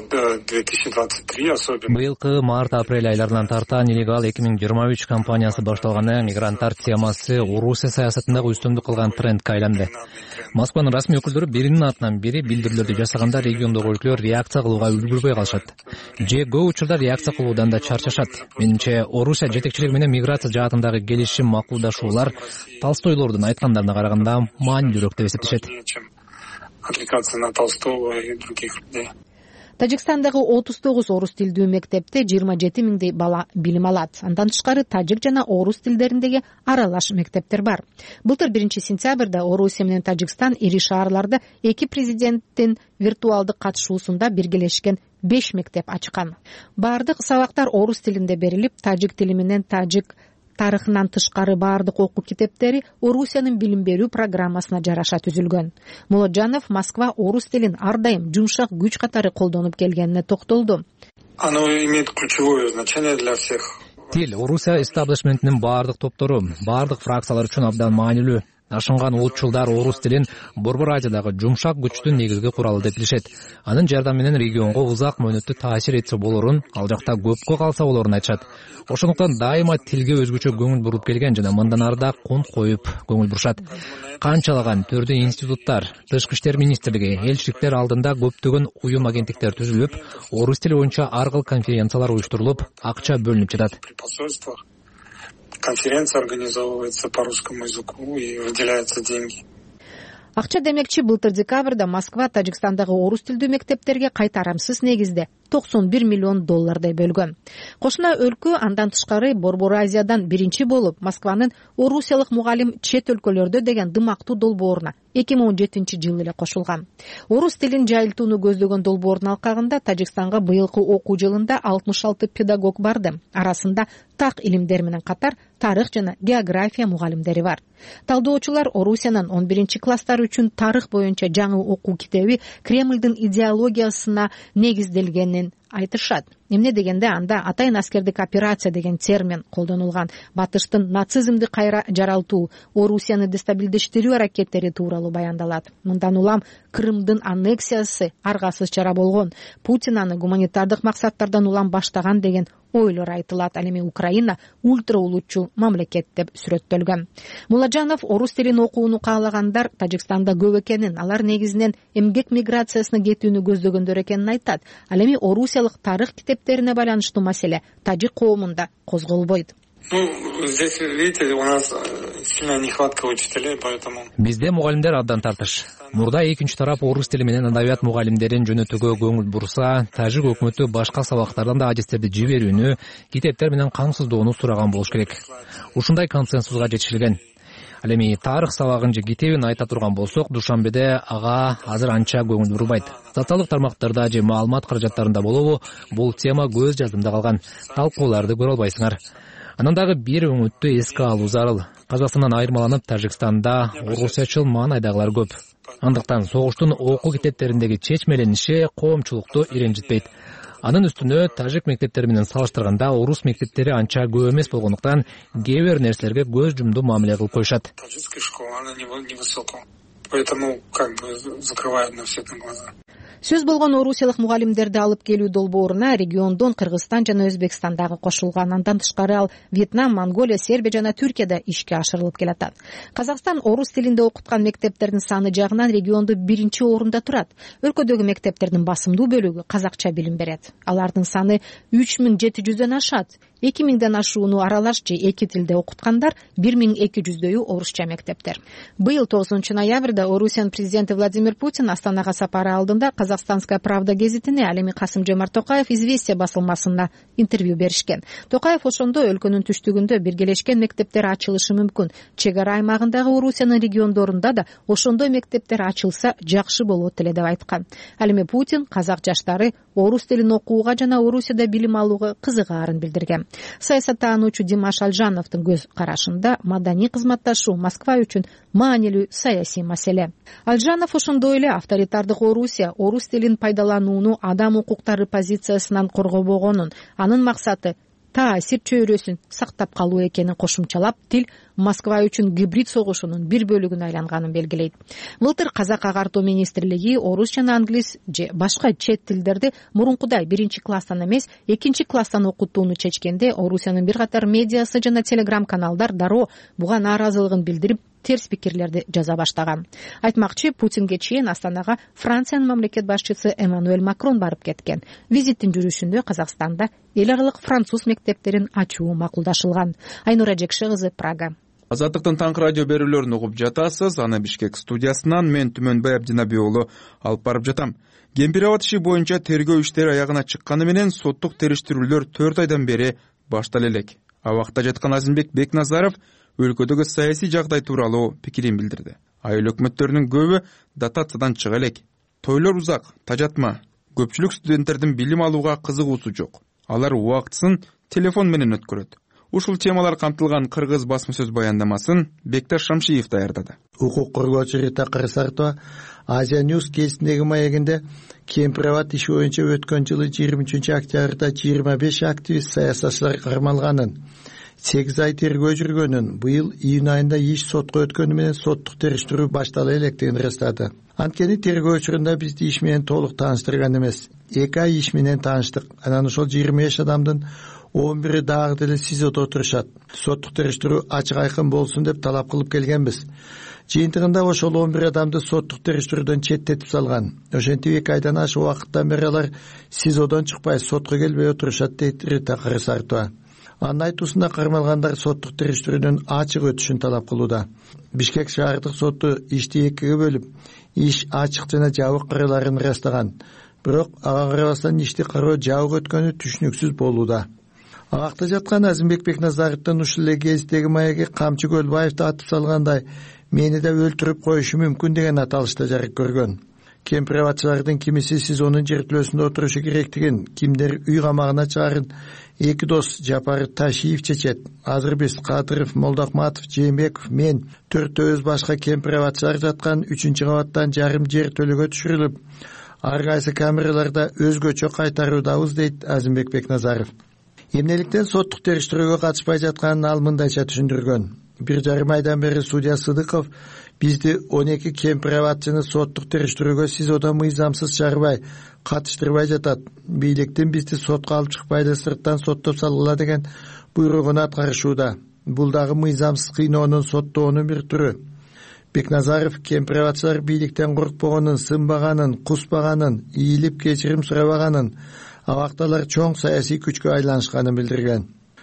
2023» особенно. Быйылкы март-апрель айларынан тарта «Нелегал 2023» кампаниясы башталганда мигранттар темасы Орусия саясатындагы үстөмдүк кылган трендке айланды. Москванын расмий өкүлдөрү биринин артынан бири билдирүүлөрдү жасаганда региондогу өлкөлөр реакция кылууга үлгүрбөй калышат. Же көп учурда реакция кылуудан да чарчашат. Менимче Орусия жетекчилиги менен миграция жаатындагы келишим, макулдашуулар Толстойлордун айткандарына караганда маанилүүрөөк деп эсептешет. Отвлекаться на Толстого и других людей. Тажикстандагы 39 орус тилдүү мектепте 27 миңдей бала билим алат. Андан тышкары тажик жана орус тилдериндеги аралаш мектептер бар. Былтыр 1 сентябрда Орусия менен Тажикстан ири шаарларда эки президенттин виртуалдык катышуусунда биргелешкен 5 мектеп ачкан. Бардык сабактар орус тилинде берилип, тажик тили менен тажик тарыхынан тышкары бардык окуу китептери Орусиянын билим берүү программасына жараша түзүлгөн. Молоджанов Москва орус тилин ар дайым жумшак күч катары колдонуп келгенине токтолду. Оно имеет ключевое значение для всех. Тил Орусия эстаблишментинин бардык топтору, бардык фракциялар үчүн абдан маанилүү. Ашынган улутчулдар орус тилин Борбор Азиядагы жумшак күчтүн негизги куралы деп билишет. Анын жардамы менен регионго узак мөөнөттө таасир этсе болорун, ал жакта көпкө калса болорун айтышат. Ошондуктан дайыма тилге өзгөчө көңүл буруп келген жана мындан ары да конт коюп көңүл бурушат. Канчалаган түрдүү институттар, Тышкы иштер министрлиги, элчиликтер алдында көптөгөн уюм агенттиктер түзүлүп, орус тили боюнча ар кыл конференциялар уюштурулуп, акча бөлүнүп жатат. Конференция организовывается по русскому языку и выделяются деньги. Акча демекчи былтыр декабрда Москва Тажикстандагы орус тилдүү мектептерге кайтарамсыз негизде $91 миллион бөлгөн. Кошуна өлкө андан тышкары Борбор Азиядан биринчи болуп Москванын орусиялык мугалим чет өлкөлөрдө деген дымактуу долбооруна 2017 жылы эле кошулган. Орус тилин жайылтууну көздөгөн долбоордун алкагында Тажикстанга быйылкы окуу жылында 66 педагог барды. Арасында так илимдер менен катар тарых жана география мугалимдери бар. Талдоочулар Орусиянын 11 класстар үчүн тарых боюнча жаңы окуу китеби Кремлдин идеологиясына негизделгенин айтышат. Эмне дегенде анда атайын аскердик операция деген термин колдонулган. Батыштын нацизмди кайра жаралтуу, Орусияны дестабилдештирүү аракеттери тууралуу баяндалат. Мындан улам Крымдын аннексиясы аргасыз чара болгон. Путин аны гуманитардык максаттардан улам баштаган деген ойлор айтылат. Ал эми Украина ультра улутчул мамлекет деп сүрөттөлгөн. Муладжанов орус тилин окууну каалагандар Тажикстанда көп экенин, алар негизинен эмгек миграциясына кетүүнү көздөгөндөр экенин айтат. Ал эми орусиялык тарых китептерине байланыштуу маселе тажик коомунда козголбойт. Здесь, видите, у нас сильная нехватка учителей, поэтому... Бизде мугалимдер абдан тартыш. Мурда экинчи тарап орус тили менен адабият мугалимдерин жөнөтүүгө көңүл бурса, тажик өкмөтү башка сабактардан да адистерди жиберүүнү, китептер менен камсыздоону сураган болуш керек. Ушундай консенсусга жетишилген. Ал эми тарых сабагын же китебин айта турган болсок, Душанбеде ага азыр анча көңүл бурбайт. Социалдык тармактарда же маалымат каражаттарында болобу, бул тема көз жаздымда калган. Талкууларды көрө албайсыңар. Анан дагы бир өңүттү эске алуу зарыл. Казакстандан айырмаланып, Тажикстанда орусчачыл маанайдагылар көп. Андыктан согуштун окуу китептериндеги чечмелениши коомчулукту иренжитпейт. Анын үстүнө тажик мектептери менен салыштырганда орус мектептери анча көп эмес болгондуктан кээ бир нерселерге көз жумду мамиле кылып коюшат. Таджикская школа, она невысокая. Поэтому как бы закрывают на все глаза. Сөз болгон орусиялык мугалимдерди алып келүү долбооруна региондон Кыргызстан жана Өзбекстан дагы кошулган. Андан тышкары ал Вьетнам, Монголия, Сербия жана Түркияда ишке ашырылып келатат. Казакстан орус тилинде окуткан мектептердин саны жагынан регионду биринчи орунда турат. Өлкөдөгү мектептердин басымдуу бөлүгү казакча билим берет. Алардын саны 3700дөн ашат. 2000ден ашууну аралаш же эки тилде окуткандар 1200дөйү орусча мектептер. Быйыл 9 ноябрда Орусиянын президенти Владимир Путин Астанага сапары алдында Казахстанская правда гезитине, ал эми Касым-Жомарт Токаев Известия басылмасына интервью беришкен. Токаев ошондо өлкөнүн түштүгүндө биргелешкен мектептер ачылышы мүмкүн. Чек ара аймагындагы Орусиянын региондорунда да ошондой мектептер ачылса жакшы болот эле деп айткан. Ал эми Путин казак жаштары орус тилин окууга жана Орусияда билим алууга кызыгаарын билдирген. Саясаттануучу Димаш Алжановдун көз карашында маданий кызматташуу Москва үчүн маанилүү саясий маселе. Алжанов ошондой эле авторитардык Орусия орус тилин пайдаланууну адам укуктары позициясынан коргобогонун, анын максаты таасир чөйрөсүн сактап калуу экенин кошумчалап, тил Москва үчүн гибрид согушунун бир бөлүгүнө айланганын белгилейт. Былтыр Казак агартуу министрлиги орус жана англис же башка чет тилдерди мурункудай биринчи класстан эмес, экинчи класстан окутууну чечкенде, Орусиянын бир катар медиасы жана телеграм каналдар дароо буга нааразылыгын билдирип, терс пикирлерди жаза баштаган. Айтмакчы, Путинге чейин Астанага Франциянын мамлекет башчысы Эммануэль Макрон барып кеткен. Визиттин жүрүшүндө Казакстанда эл аралык француз мектептерин ачуу макулдашылган. Айнура Жекши кызы, Прага. Азаттыктын таңкы радио берүүлөрүн угуп жатасыз. Аны Бишкек студиясынан мен Түмөнбай Абдинаби уулу алып барып жатам. Кемпирабад иши боюнча тергөө иштери аягына чыкканы менен соттук териштирүүлөр 4 айдан бери башталып элек. Абакта жаткан Азимбек Бекназаров өлкөдөгү саясий жагдай тууралуу пикирин билдирди. Айыл өкмөттөрүнүн көбү дотациядан чыга элек. Тойлор узак, тажатма. Көпчүлүк студенттердин билим алууга кызыгуусу жок. Алар убактысын телефон менен өткөрөт. Ушул темалар камтылган кыргыз басма сөз баяндамасын Бекташ Шамшиев даярдады. Укук коргоочу Рита Кырсартова Азия Ньюс кезиндеги маегинде Кемпирабад иши боюнча өткөн жылы 23 октябрда 25 активист саясатчылар кармалганын, 8 ай тергөө жүргөнүн, быйыл июнь айында иш сотко өткөнү менен соттук териштирүү баштала электигин ырастады. Анткени тергөө учурунда бизди иш менен толук тааныштырган эмес. 2 ай иш менен тааныштык. Анан ошол 25 адамдын 11 дагы деле СИЗОдо отурушат. Соттук териштирүү ачык айкын болсун деп талап кылып келгенбиз. Жыйынтыгында ошол 11 адамды соттук териштирүүдөн четтетип салган. Ошентип 2 айдан ашык убакыттан бери алар СИЗОдон чыкпай сотко келбей отурушат, дейт Рита Кырсартова. Анын айтуусунда кармалгандар соттук териштирүүнүн ачык өтүшүн талап кылууда. Бишкек шаардык соту ишти экиге бөлүп, иш ачык жана жабык кырыларын ырастаган. Бирок ага карабастан ишти кароо жабык өткөнү түшүнүксүз болууда. Абакта жаткан Азимбек Бекназаровдун ушул эле кездеги маеги Камчы Көлбаевди атып салгандай мени да өлтүрүп коюшу мүмкүн деген аталышта жарык көргөн. Кемпирабадчылардын кимиси СИЗОнун жертөлөсүндө отурушу керектигин, кимдер үй камагына чыгарын эки дос Жапар Ташиев чечет. Азыр биз Кадыров, Молдохматов, Жээнбеков, мен төртөөбүз башка кемпирабадчылар жаткан 3-кабаттан жарым жертөлөгө түшүрүлүп, ар кайсы камераларда өзгөчө кайтаруудабыз, дейт Азимбек Бекназаров. Эмнеликтен соттук териштирүүгө катышпай жатканын ал мындайча түшүндүргөн. 1,5 айдан бери судья Сыдыков бизди 12 кемпирабадчыны соттук териштирүүгө СИЗОдо мыйзамсыз чыгарбай, катыштырбай жатат. Бийликтин бизди сотко алып чыкпайды, сырттан соттоп салгыла деген буйругун аткарышууда. Бул дагы мыйзамсыз кыйноонун, соттоонун бир түрү. Бекназаров кемпирабадчылар бийликтен коркпогонун, сынбаганын, куспаганын, ийилип кечирим сурабаганын, абакталар чоң саясий күчкө айланышканын билдирген.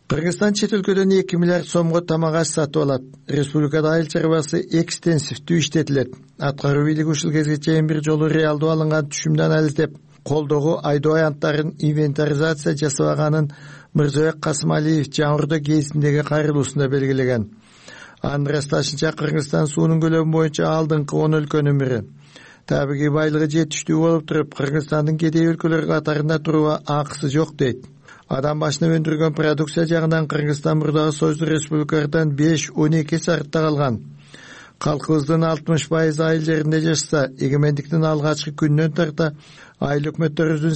Кыргызстан чет өлкөдөн 2 миллиард сомго тамак аш сатып алат. Республикада айыл чарбасы экстенсивдүү иштетилет. Аткаруу бийлиги ушул кезге чейин бир жолу реалдуу алынган түшүмдү анализдеп, колдогу айдоо аянттарын инвентаризация жасабаганын Мырзабек Касымалиев Жаңырдо гезитиндеги кайрылуусунда белгилеген. Анын ырасташынча Кыргызстан суунун көлөмү боюнча алдыңкы 10 өлкөнүн бири. Табиғи байлыгы жетиштүү болуп туруп, Кыргызстандын кедей өлкөлөр катарында турууга акысы жок дейт. Адам башына өндүргөн продукция жагынан Кыргызстан мурдагы Союздук республикалардан 5-12 артта калган. Калкыбыздын 60% айыл жеринде жашса, эгемендиктин алгачкы күнүнөн тарта айыл өкмөттөрүбүздүн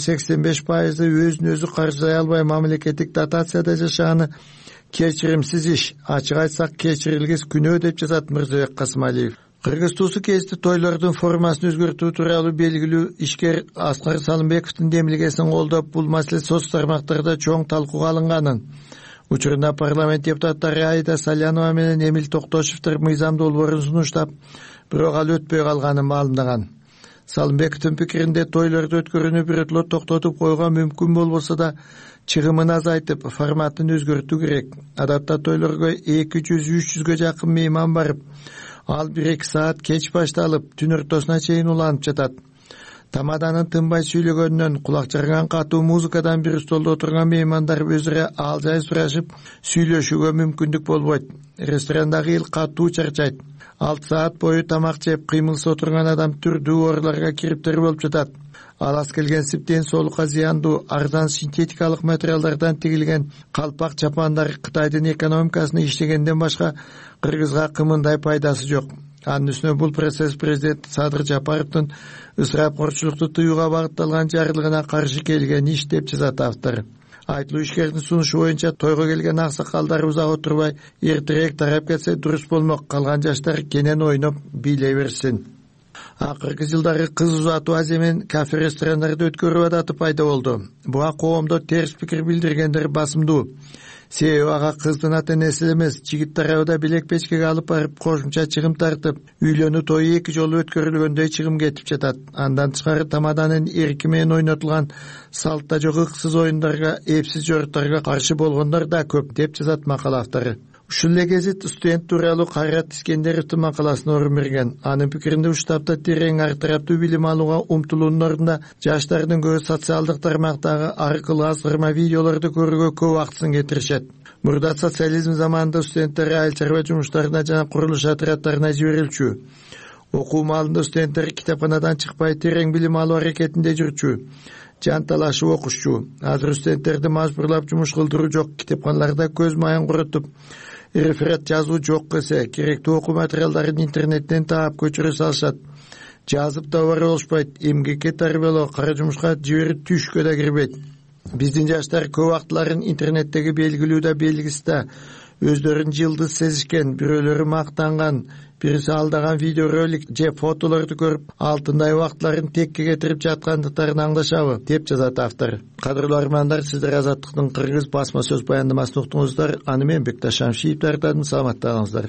85% өзүн өзү каржылай албай мамлекеттик дотацияда жашаганы кечиримсиз иш. Ачык айтсак, кечирилгис күнөө деп жазат Мырзабек Касымалиев. Кыргыз туусу кезде тойлордун формасын өзгөртүү тууралуу белгилүү ишкер Аскар Салымбековдун демилгесин колдоп, бул маселе соц тармактарда чоң талкууга алынганын, учурунда парламент депутаттары Айда Салянова менен Эмил Токтошевдер мыйзамдуу долбоорун сунуштап, бирок ал өтпөй калганын маалымдаган. Салымбековдун пикиринде тойлорду өткөрүүнү бирөтлөө токтотуп койгоо мүмкүн болбосо да, чыгымын азайтып, форматын өзгөртүү керек. Адатта тойлорго 200-300гө жакын мейман барып, ал 1-2 саат кеч башталып, түн ортосуна чейин уланып жатат. Тамаданын тынбай сүйлөгөнүнөн, кулак жарган катуу музыкадан бир столдо отурган меймандар өзүрө ал жай сурашып, сүйлөшүүгө мүмкүндүк болбойт. Ресторандагы эл катуу чарчайт. 6 саат бою тамак жеп, кыймылсыз отурган адам түрдүү ооруларга кириптер болуп жатат. Алас келген сиптен соолукка зыяндуу, арзан синтетикалык материалдардан тигилген калпак чапандар Кытайдын экономикасына иштегенден башка Кыргызга кымындай пайдасы жок. Анын үстүнө бул процесс президент Садыр Жапаровдун ысырапкорчулукту тыюуга багытталган жарлыгына каршы келген иш деп жазат автор. Айтылуу ишкердин сунушу боюнча тойго келген аксакалдар узак отурбай эртерээк тарап кетсе дурус болмок. Калган жаштар кенен ойноп бийлей берсин. Акыркы жылдары кыз узатуу аземен кафе ресторандарды өткөрүү адаты пайда болду. Буга коомдо терс пикир билдиргендер басымдуу. Себеби ага кыздын ата-энеси эмес, жигит тарабы белек печкеге алып барып кошумча чыгым тартып, үйлөнүү тою 2 жолу өткөрүлгөндөй чыгым кетип жатат. Андан тышкары тамаданын эрки менен ойнотулган салтта жок ыксыз оюндарга, эпсиз жоруттарга каршы болгондор да көп деп жазат макала автору. Ушул эле гезит студент тууралуу Кайрат Искендеровдун макаласына орун берген. Анын пикиринде ушул таапта терең ар тараптуу билим алууга умтулуунун ордуна жаштардын көбү социалдык тармактагы аркылуу азгырма видеолорду көрүүгө көп убактысын кетиришет. Мурда социализм заманында студенттер айыл чарба жумуштарына жана курулуш отряддарына жиберилчү. Окуу маалында студенттер китапканадан чыкпай терең билим алуу аракетинде жүрчү. Жан талашып окушчу. Азыр студенттерди мажбурлап жумуш кылдыруу жок. Китапканаларда көз майын курутуп, реферат жазуу жок кесе, керектүү окуу материалдарын интернеттен таап көчүрө салышат. Жазып да бар болушпайт, эмгекке тарбиялоо, кара жумушка жиберип түшкө да кирбейт. Биздин жаштар көп убактыларын интернеттеги белгилүү да белгисиз да өздөрүн жылдыз сезишкен, бирөөлөрү мактанган, бирisi алдаган видеоролик же фотолорду көрүп, алтындай убактыларын текке кетирип жаткандыктарын аңдашабы деп жазат автор. Кадырлуу армандар, сиздер Азаттыктын кыргыз басма сөз баяндамасын уктуңуздар. Аны мен Бекташ Шамшиев тартадым. Саламаттыгыңыздар.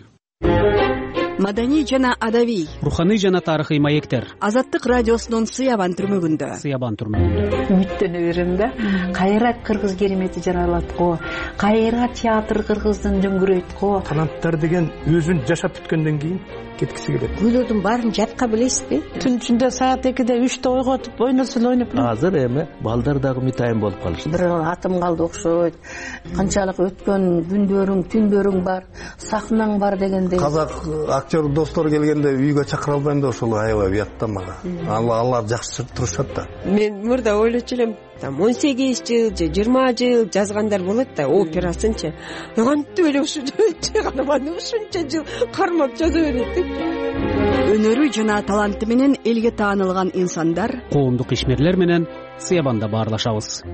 Маданий жана адабий, руханий жана тарыхый маектер. Азаттык радиосунун Сыябан түрмөгүндө. Үмүттөнө берем да. Кайра кыргыз керемети жаралат го. Кайра театр кыргыздын дөңгөрөйт го. Таланттар деген өзүн жашап бүткөндөн кийин кеткиси келет. Күйлөрдүн баарын жатка билесизби? Түн ичинде саат 2-де 3-те ойготуп, ойносул ойноп. Азыр эми балдар дагы митайын болуп калышты. Бир атым калды окшойт. Канчалык өткөн күндөрүң, түндөрүң бар, сахнаң бар дегендей. Казак актер достор келгенде үйгө чакыра албайм да ошол аябай уят да мага. Алар жакшы турушат да. Мен мурда ойлочу элем, 18 жыл же 20 жыл жазгандар болот да, операсынчы. Кантип эле ушунча кадаманы ушунча жыл кармап жаза берет деп. Өнөрү жана таланты менен элге таанылган инсандар, коомдук ишмерлер менен Сыябанда баарлашабыз.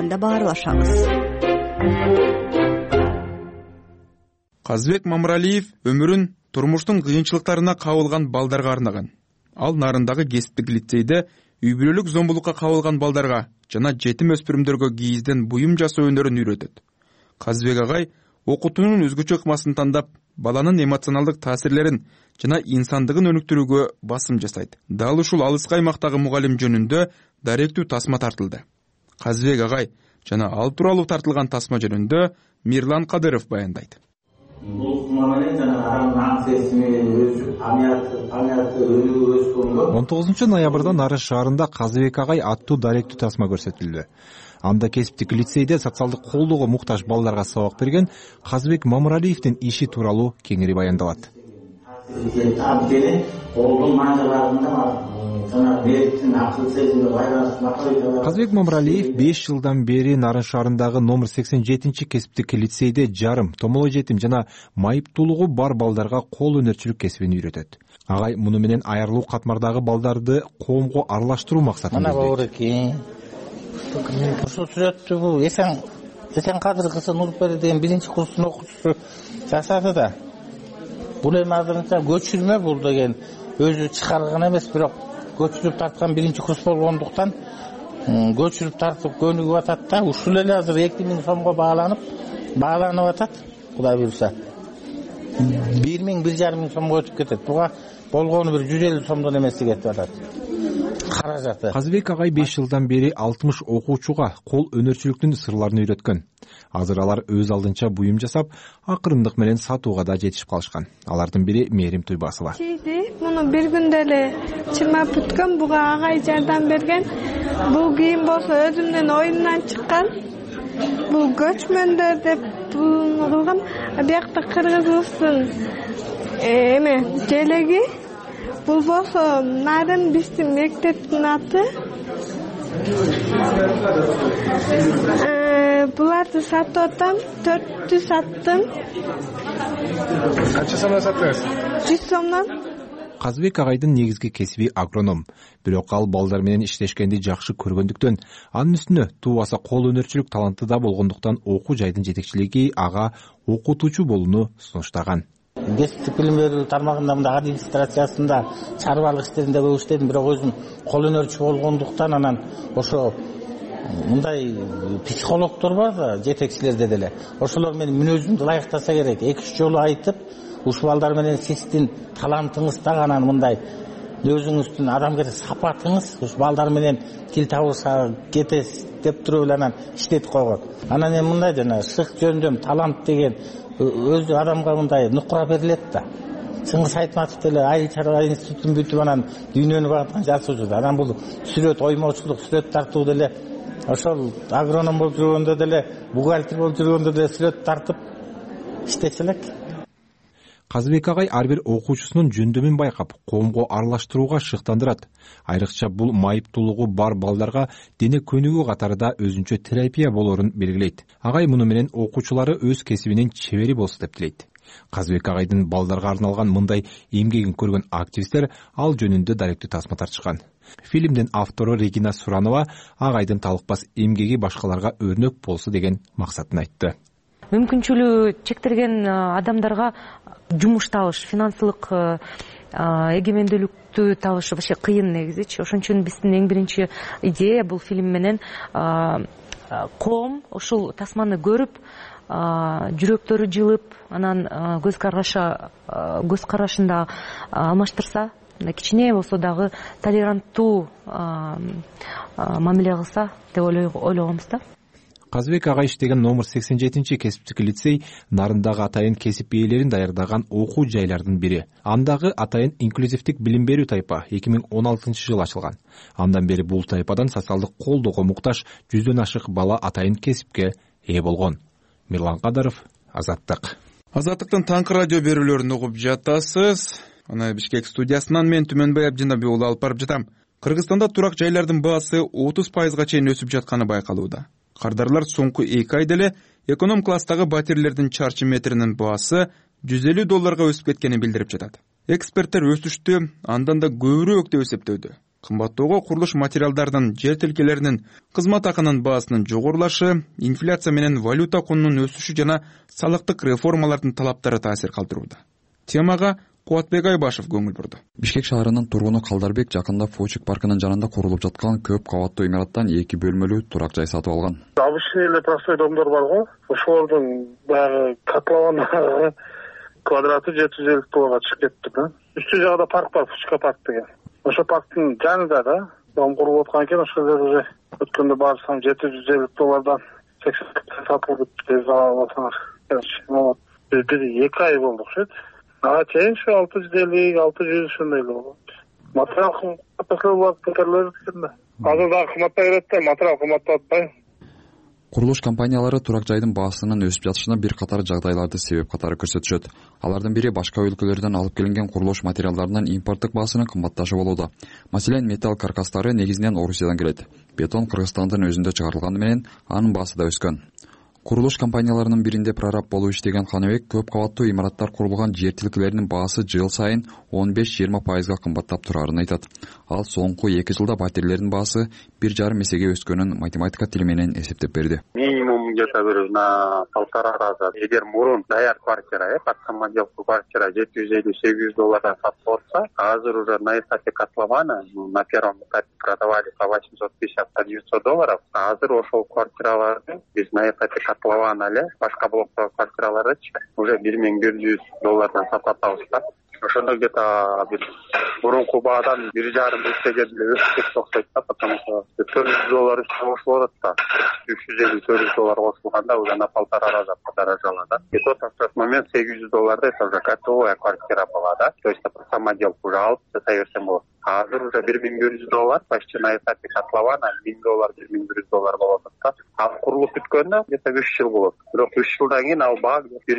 Казбек Мамыралиев өмүрүн турмуштун кыйынчылыктарына кабылган балдарга арнаган. Ал Нарындагы кесиптик лицейде үй бүлөлүк зомбулукка кабылган балдарга жана жетим өспүрүмдөргө кийизден буюм жасоо өнөрүн үйрөтөт. Казбек агай окутуунун өзгөчө ыкмасын тандап, баланын эмоционалдык таасирлерин жана инсандыгын өнүктүрүүгө басым жасайт. Дал ушул алыскы аймактагы мугалим жөнүндө даректүү тасма тартылды. Казбек агай жана ал тууралуу тартылган тасма жөнүндө Мирлан Кадыров баяндайт. Бул кумма менен жана аранын аң сезими өсүп, амияты өнүгүп өскөнгө 19 ноябрда Нарыш шаарында Казыбек агай аттуу даректүү тасма көрсөтүлдү. Анда кесиптик лицейде социалдык колдоого муктаж балдарга сабак берген Казыбек Мамыралиевдин иши тууралуу кеңири баяндалат. Казыбек Мамыралиев 5 жылдан бери Нарыш шаарындагы номер 87 кесиптик лицейде жарым, томолой жетим жана майыптуулугу бар балдарга кол өнөрчүлүк кесибин үйрөтөт. Агай муну менен аярлуу катмардагы балдарды коомго аралаштыруу максатын издейт. Ушул сүрөттү бул Эсен Кадыр кызы Нурпери деген 1-курстун окуучусу жасады да. Бул эми азырынча көчүрмө бул деген өзү чыгарган эмес, бирок көчүрүп тарткан 1-курс болгондуктан көчүрүп тартып көнүгүп атат да. Ушул эле азыр 2000 сомго бааланып атат. Кудай буйруса 1000-1500 сомго өтүп кетет. Буга болгону бир 150 сомдон эмеси кетип атат. Каражаты. Казыбек агай 5 жылдан бери 60 окуучуга кол өнөрчүлүктүн сырларын үйрөткөн. Азыр алар өз алдынча буюм жасап, акырындык менен сатууга да жетишип калышкан. Алардын бири Мээрим Туйбасова. Муну бир күндө эле чырмап бүткөн, буга агай жардам берген. Бул кийин болсо өзүмдүн оюмдан чыккан. Бул көчмөндөр деп буну кылгам. Биякта кыргызыбыздын желеги. Бул болсо Нарын биздин мектептин аты. Буларды сатып атам, 400 саттым. Канча сомдон саттыңыз? 100 сомдон. Казыбек агайдын негизги кесиби агроном. Бирок ал балдар менен иштешкенди жакшы көргөндүктөн, анын үстүнө туубаса кол өнөрчүлүк таланты да болгондуктан окуу жайдын жетекчилиги ага окутуучу болууну сунуштаган. Кесиптик билим берүү тармагында мындай администрациясында чарбалык иштеринде көп иштедим, бирок өзүм кол өнөрчү болгондуктан анан ошо мындай психологдор бар да, жетекчилерде деле. Ошолор менин мүнөзүмдү ылайыктаса керек. 2-3 жолу айтып, ушул балдар менен сиздин талантыңыз да анан мындай өзүңүздүн адамгерчилик сапатыңыз ушу балдар менен тил табыша кетесиз деп туруп эле анан иштетип койгон. Анан эми мындай жана шык жөндөм талант деген өзү адамга мындай нукура берилет да. Чыңгыз Айтматов деле айыл чарба институтун бүтүп анан дүйнөнү багыткан жазуучу да. Анан бул сүрөт оймоочулук, сүрөт тартуу деле ошол агроном болуп жүргөндө деле, бухгалтер болуп жүргөндө деле сүрөт тартып иштечү элек. Казыбек агай ар бир окуучусунун жөндөмүн байкап, коомго аралаштырууга шыктандырат. Айрыкча бул майыптуулугу бар балдарга дене көнүгүү катарында өзүнчө терапия болорун белгилейт. Агай муну менен окуучулары өз кесибинин чебери болсун деп тилейт. Казыбек агайдын балдарга арналган мындай эмгегин көргөн активисттер ал жөнүндө даректүү тасма тартышкан. Фильмдин автору Регина Суранова агайдын талыкпас эмгеги башкаларга өрнөк болсун деген максатын айтты. Мүмкүнчүлүгү чектелген адамдарга жумуш табыш, финансылык эгемендүүлүктү табыш вообще кыйын негизичи. Ошон үчүн биздин эң биринчи идея бул фильм менен коом ушул тасманы көрүп, жүрөктөрү жылып, анан көз карашында алмаштырса, кичине болсо дагы толеранттуу мамиле кылса деп ойлогонбуз да. Казыбек агай иштеген номер 87 кесиптик лицей Нарындагы атайын кесип ээлерин даярдаган окуу жайлардын бири. Андагы атайын инклюзивдик билим берүү тайпа 2016-жылы ачылган. Андан бери бул тайпадан социалдык колдоого муктаж 100дөн ашык бала атайын кесипке ээ болгон. Мирлан Кадыров, Азаттык. Азаттыктын таңкы радио берүүлөрүн угуп жатасыз. Ана Бишкек студиясынан мен Түмөнбай Абдинабек уулу алып барып жатам. Кыргызстанда турак жайлардын баасы 30%га чейин өсүп жатканы байкалууда. Кардарлар соңку 2 айда эле эконом класстагы батирлердин чарчы метринин баасы $150 өсүп кеткенин билдирип жатат. Эксперттер өсүштү андан да көбүрөөк деп эсептөөдө. Кымбаттоого курулуш материалдардын, жер тилкелеринин, кызмат акынын баасынын жогорулашы, инфляция менен валюта кунунун өсүшү жана салыктык реформалардын талаптары таасир калтырууда. Темага Кубатбек Айбашев көңүл бурду. Бишкек шаарынын тургуну Калдарбек жакында Фочек паркынын жанында курулуп жаткан көп кабаттуу имараттан 2 бөлмөлүү турак жай сатып алган. Обычный эле простой домдор бар го. Ошолордун баягы котлованагы квадраты $750 чыгып кетти да. Үстү жагында парк бар, Фочка парк деген. Ошо парктын жанында да дом куруп аткан экен, ошол жерде уже өткөндө барсам $750 80 сатылып тез алып алсаңар. Бир 2 ай болду окшойт. Ага чейин şu 650, 600 ушундай эле болгон. Материал кымбаттап кетерлер экен. Азыр дагы кымбаттай берет да, материал кымбаттап атпайбы? Курулуш компаниялары турак жайдын баасынын өсүп жатышына бир катар жагдайларды себеп катары көрсөтүшөт. Алардын бири башка өлкөлөрдөн алып келинген курулуш материалдарынын импорттук баасынын кымбатташы болууда. Маселен, металл каркастары негизинен Орусиядан келет. Бетон Кыргызстандын өзүндө чыгарылганы менен анын баасы да өскөн. Курулуш компанияларынын биринде прораб болуп иштеген Каныбек көп кабаттуу имараттар курулган жер тилкелеринин баасы жыл сайын 15-20% кымбаттап турарын айтат. Ал соңку 2 жылда батирлердин баасы 1,5 эсеге өскөнүн математика тили менен эсептеп берди. Минимум где-то на 1,5 раза. Эгер мурун даяр квартира, под самоделку квартира $750-800 сатып алса, азыр уже на этапе котлована, на первом этапе продавали по $850-900, азыр ошол квартираларды биз на этапе котлована эле башка блоктогу квартираларды уже $1100 сатып атабыз да. Ошондо где-то бир мурунку баадан 1,5 эсеге деле өсүп кетти окшойт да, потому что $400 үстүнө кошулуп атат да. $350-400 кошулганда уже на 1,5 раза подорожало, да. И тот момент $800 это уже готовая квартира была, да. То есть это самоделку уже алып жасай берсең болот. Азыр уже $1100 почти на этапе котлована $1000-1100 болот да. Ал курулуп бүткөндө где-то 3 жыл болот. Бирок 3 жылдан кийин ал баа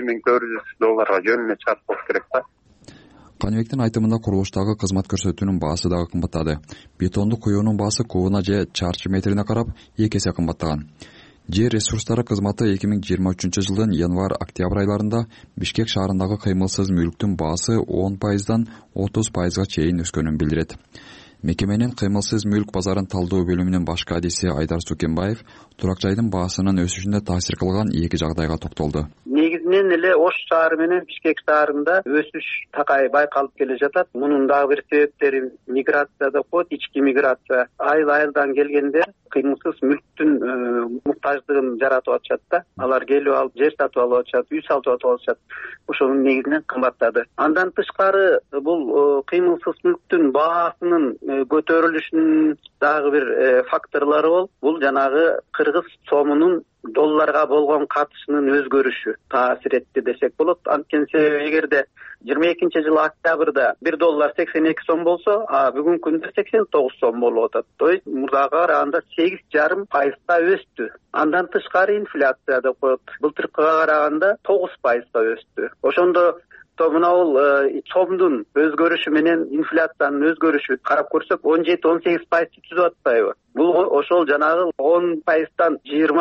$1400 жөнүнө чыгат болуш керек да. Каныбектин айтымында курулуштагы кызмат көрсөтүүнүн баасы дагы кымбаттады. Бетонду куюунун баасы кубуна же чарчы метрине карап 2 эсе кымбаттаган. Жер ресурстары кызматы 2023 жылдын январь-октябрь айларында Бишкек шаарындагы кыймылсыз мүлктүн баасы 10%дан 30%га чейин өскөнүн билдирет. Мекеменин кыймылсыз мүлк базарын талдоо бөлүмүнүн башкы адиси Айдар Сукенбаев турак жайдын баасынын өсүшүнө таасир кылган 2 жагдайга токтолду. Негизинен эле Ош шаары менен Бишкек шаарында өсүш такай байкалып келе жатат. Мунун дагы бир себептери миграция деп коет, ички миграция. Айыл-айылдан келгендер кыймылсыз мүлктүн муктаждыгын жаратып атышат да. Алар келип алып жер сатып алып атышат, үй сатып атышат. Ошонун негизинен кымбаттады. Андан тышкары бул кыймылсыз мүлктүн баасынын көтөрүлүшүнүн дагы бир факторлору бол. Бул жанагы кыргыз сомунун долларга болгон катышынын өзгөрүшү таасир этти десек болот. Анткени эгерде 22-жылы октябрда $1 82 сом болсо, бүгүнкү күндө 89 сом болуп атат. То есть мурдага караганда 8,5%га өстү. Андан тышкары инфляция деп коет. Былтыркыга караганда 9%га өстү. Ошондо мына бул сомдун өзгөрүшү менен инфляциянын өзгөрүшү карап көрсөк 17-18% түзүп атпайбы? Бул ошол жанагы 10%дан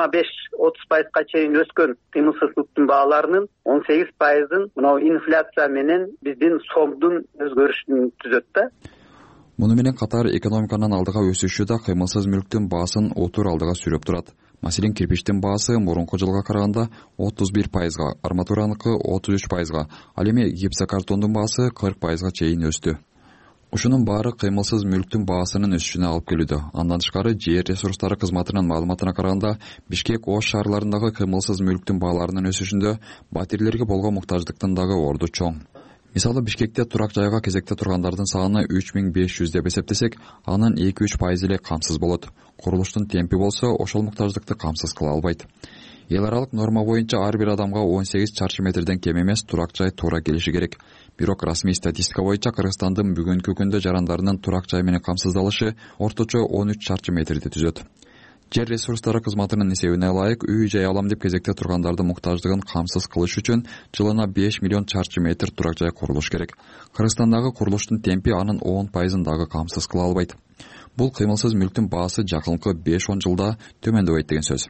25-30%га чейин өскөн кыймылсыз мүлктүн бааларынын 18%ын мына инфляция менен биздин сомдун өзгөрүшүн түзөт да. Муну менен катар экономиканын алдыга өсүшү да кыймылсыз мүлктүн баасын отур алдыга сүрөп турат. Маселен, кирпичтин баасы мурунку жылга караганда 31%га, арматураныкы 33%га, ал эми гипсокартондун баасы 40%га чейин өстү. Ушунун баары кыймылсыз мүлктүн баасынын өсүшүнө алып келүүдө. Андан тышкары жер ресурстары кызматынын маалыматына караганда Бишкек, Ош шаарларындагы кыймылсыз мүлктүн бааларынын өсүшүндө батирлерге болгон муктаждыктын дагы орду чоң. Мисалы, Бишкекте турак жайга кезекте тургандардын саны 3500 деп эсептесек, анын 2-3% эле камсыз болот. Курулуштун темпи болсо, ошол муктаждыкты камсыз кыла албайт. Эл аралык норма боюнча ар бир адамга 18 чарчы метрден кем эмес турак жай туура келиши керек. Бирок расмий статистика боюнча Кыргызстандын бүгүнкү күндө жарандарынын турак жай менен камсыздалышы орточо 13 чарчы метрди түзөт. Жер ресурстары кызматынын эсебине ылайык үй жай алам деп кезекте тургандардын муктаждыгын камсыз кылыш үчүн жылына 5 миллион чарчы метр турак жай курулуш керек. Кыргызстандагы курулуштун темпи анын 10%ын дагы камсыз кыла албайт. Бул кыймылсыз мүлктүн баасы жакынкы 5-10 жылда төмөндөбөйт деген сөз.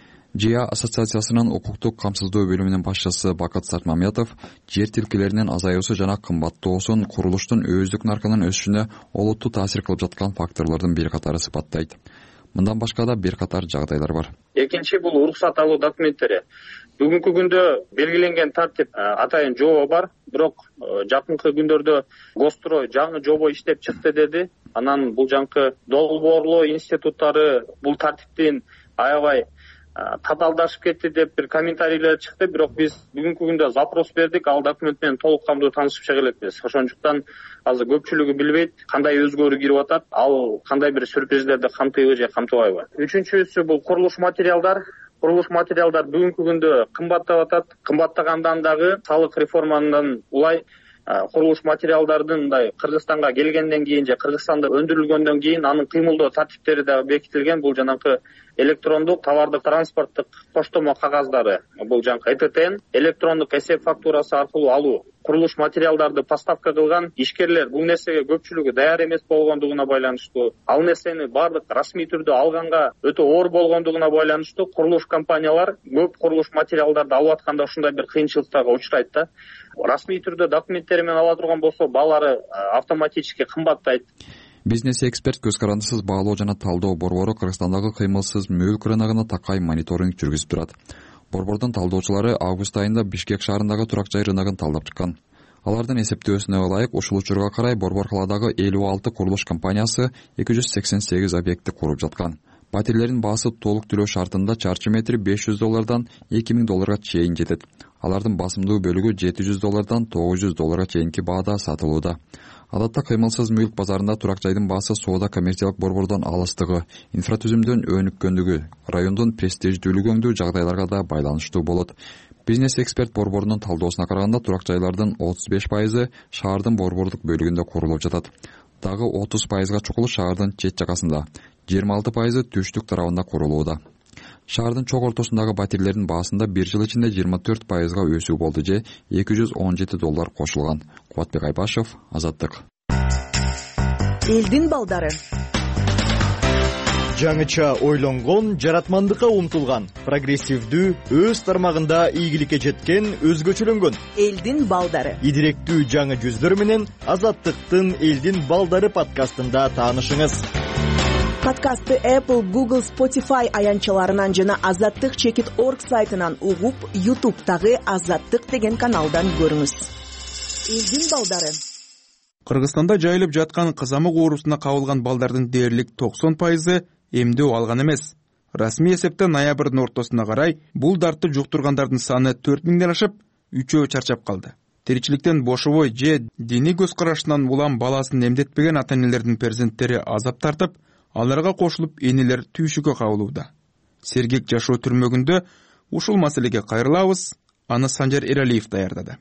ЖИА ассоциациясынын укуктук камсыздоо бөлүмүнүн башчысы Бакыт Сартмамбетов жер тилкелеринин азаюусу жана кымбаттоосун курулуштун өздүк наркынын өсүшүнө олуттуу таасир кылып жаткан факторлордун бир катары сыпаттайт. Мындан башка да бир катар жагдайлар бар. Экинчи бул уруксат алуу документтери. Бүгүнкү күндө белгиленген тартип атайын жобо бар, бирок жакынкы күндөрдө Гострой жаңы жобо иштеп чыкты деди. Анан бул жаңкы долбоорлоо институттары бул тартиптин аябай татаалдашып кетти деп бир комментарийлер чыкты, бирок биз бүгүнкү күндө запрос бердик, ал документ менен толук камдуу таанышып чыга элекпиз. Ошондуктан азыр көпчүлүгү билбейт кандай өзгөрүү кирип атат, ал кандай бир сюрприздерди камтыйбы же камтыбайбы. Үчүнчүсү бул курулуш материалдар. курулуш материалдар бүгүнкү күндө кымбаттап атат. Кымбаттагандан дагы салык реформандан улай курулуш материалдардын мындай Кыргызстанга келгенден кийин же Кыргызстанда өндүрүлгөндөн кийин анын кыймылдоо тартиптери дагы бекитилген. Бул жанакы электрондук товардык транспорттук коштомо кагаздары, бул жанакы ЭТТн электрондук эсеп фактурасы аркылуу алуу, курулуш материалдарды поставка кылган ишкерлер бул нерсеге көпчүлүгү даяр эмес болгондугуна байланыштуу, ал нерсени бардык расмий түрдө алганга өтө оор болгондугуна байланыштуу курулуш компаниялар көп курулуш материалдарды алып атканда ушундай бир кыйынчылыктарга учурайт да. Расмий түрдө документтери менен ала турган болсо баалары автоматически кымбаттайт. Бизнес эксперт көз карандысыз баалоо жана талдоо борбору Кыргызстандагы кыймылсыз мүлк рыногуна такай мониторинг жүргүзүп турат. Борбордун талдоочулары август айында Бишкек шаарындагы турак жай рыногун талдап чыккан. Алардын эсептөөсүнө ылайык ушул учурга карай борбор каладагы 56 курулуш компаниясы 288 объектти куруп жаткан. Патирлердин баасы толук төлөө шартында чарчы метри $500 $2000 чейин жетет. Алардын басымдуу бөлүгү $700 $900 чейинки баада сатылууда. Адатта кыймылсыз мүлк базарында турак жайдын баасы соода коммерциялык борбордон алыстыгы, инфратүзүмдөн өнүккөндүгү, райондун престиждүүлүгүндүү жагдайларга да байланыштуу болот. Бизнес эксперт борборунун талдоосуна караганда турак жайлардын 35% шаардын борбордук бөлүгүндө курулуп жатат. Дагы 30%га чукулу шаардын чет жакасында, 26% түштүк тарабында курулууда. Шаардын чок ортосундагы батирлердин баасында 1 жыл ичинде 24%га өсүү болду же $217 кошулган. Кубатбек Айбашев, Азаттык. Элдин балдары. Жаңыча ойлонгон, жаратмандыкка умтулган, прогрессивдүү, өз тармагында ийгиликке жеткен, өзгөчөлөнгөн. Элдин балдары. Идиректүү жаңы жүздөр менен Азаттыктын Элдин балдары подкастында таанышыңыз. Подкастты Apple, Google, Spotify аянчаларынан жана azаттык.org сайтынан угуп, YouTube'тагы Азаттык деген каналдан көрүңүз. Элдин балдары. Кыргызстанда жайылып жаткан кызамык оорусуна кабылган балдардын дээрлик 90% эмдөө алган эмес. Расмий эсепте ноябрдын ортосуна карай бул дартты жуктургандардын саны 4000ден ашып, 3-өө чарчап калды. Тиричиликтен бошобой же диний көз карашынан улам баласын эмдетпеген ата-энелердин перзенттери азап тартып, аларга кошулуп энелер түйшүккө кабылууда. Сергек жашоо түрмөгүндө ушул маселеге кайрылабыз, аны Санжар Эралиев даярдады.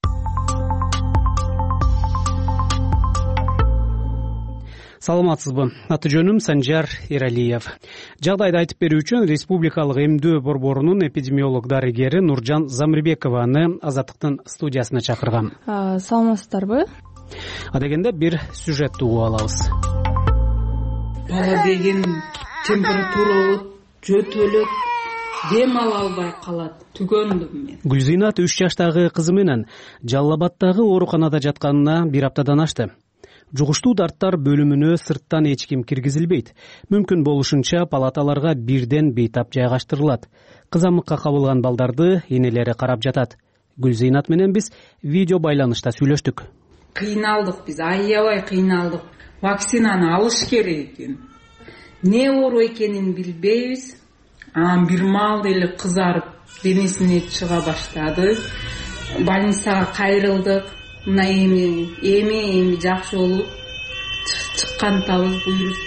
Саламатсызбы? Аты жөнүм Санжар Эралиев. Жагдайды айтып берүү үчүн Республикалык эмдөө борборунун эпидемиолог дарыгери Нуржан Замирбекованы Азаттыктын студиясына чакыргам. Саламатсыздарбы? Адегенде бир сюжетти угуп алабыз. Бала деген температура болот, жөтөлөт, дем ала албай калат, түгөндүм мен. Гүлзинат 3 жаштагы кызы менен Жалал Абаддагы ооруканада жатканына 1 аптадан ашты. Жугуштуу дарттар бөлүмүнө сырттан эч ким киргизилбейт. Мүмкүн болушунча палаталарга бирден бейтап жайгаштырылат. Кызамыкка кабылган балдарды энелери карап жатат. Гүлзинат менен биз видео байланышта сүйлөштүк. Кыйналдык биз, аябай кыйналдык. Вакцинаны алыш керек экен. Не оору экенин билбейбиз. Анан бир маалда эле кызарып, денесине чыга баштады. Больницага кайрылдык. Мына эми жакшы болуп чыккантабыз буюрса.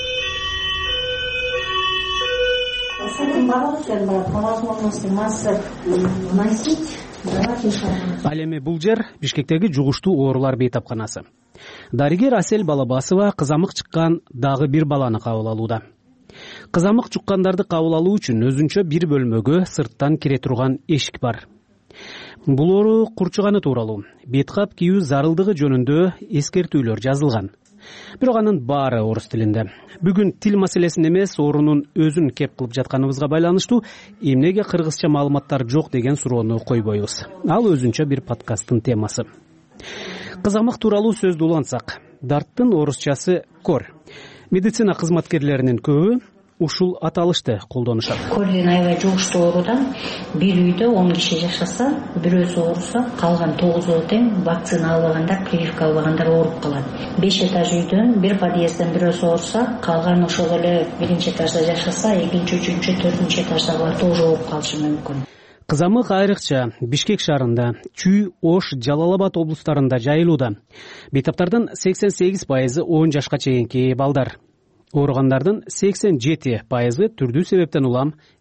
Ал эми бул жер Бишкектеги жугуштуу оорулар бейтапканасы. Дарыгер Асель Балабасова кызамык чыккан дагы бир баланы кабыл алууда. Кызамык чуккандарды кабыл алуу үчүн өзүнчө бир бөлмөгө сырттан кире турган эшик бар. Бул оору курчуганы тууралуу, бет кап кийүү зарылдыгы жөнүндө эскертүүлөр жазылган. Бирок анын баары орус тилинде. Бүгүн тил маселесин эмес, оорунун өзүн кеп кылып жатканыбызга байланыштуу эмнеге кыргызча маалыматтар жок деген суроону койбойбуз. Ал өзүнчө бир подкасттын темасы. Кызамык тууралуу сөздү улантсак, дарттын орусчасы кор. Медицина кызматкерлеринин көбү ушул аталышты колдонушат. Кор деген аябай жугуштуу оорудан бир үйдө 10 киши жашаса, бирөөсү ооруса, калган 9 тең вакцина албагандар, прививка албагандар ооруп калат. 5 этаж үйдөн бир подъездден бирөөсү ооруса, калган ошол эле биринчи этажда жашаса, экинчи, үчүнчү, төртүнчү этаждагылар тоже ооруп калышы мүмкүн. Кызамык айрыкча Бишкек шаарында, Чүй, Ош, Жалал Абад облустарында жайылууда. Бейтаптардын 88% 10 жашка чейинки балдар. Ооругандардын 87% түрдүү себептен улам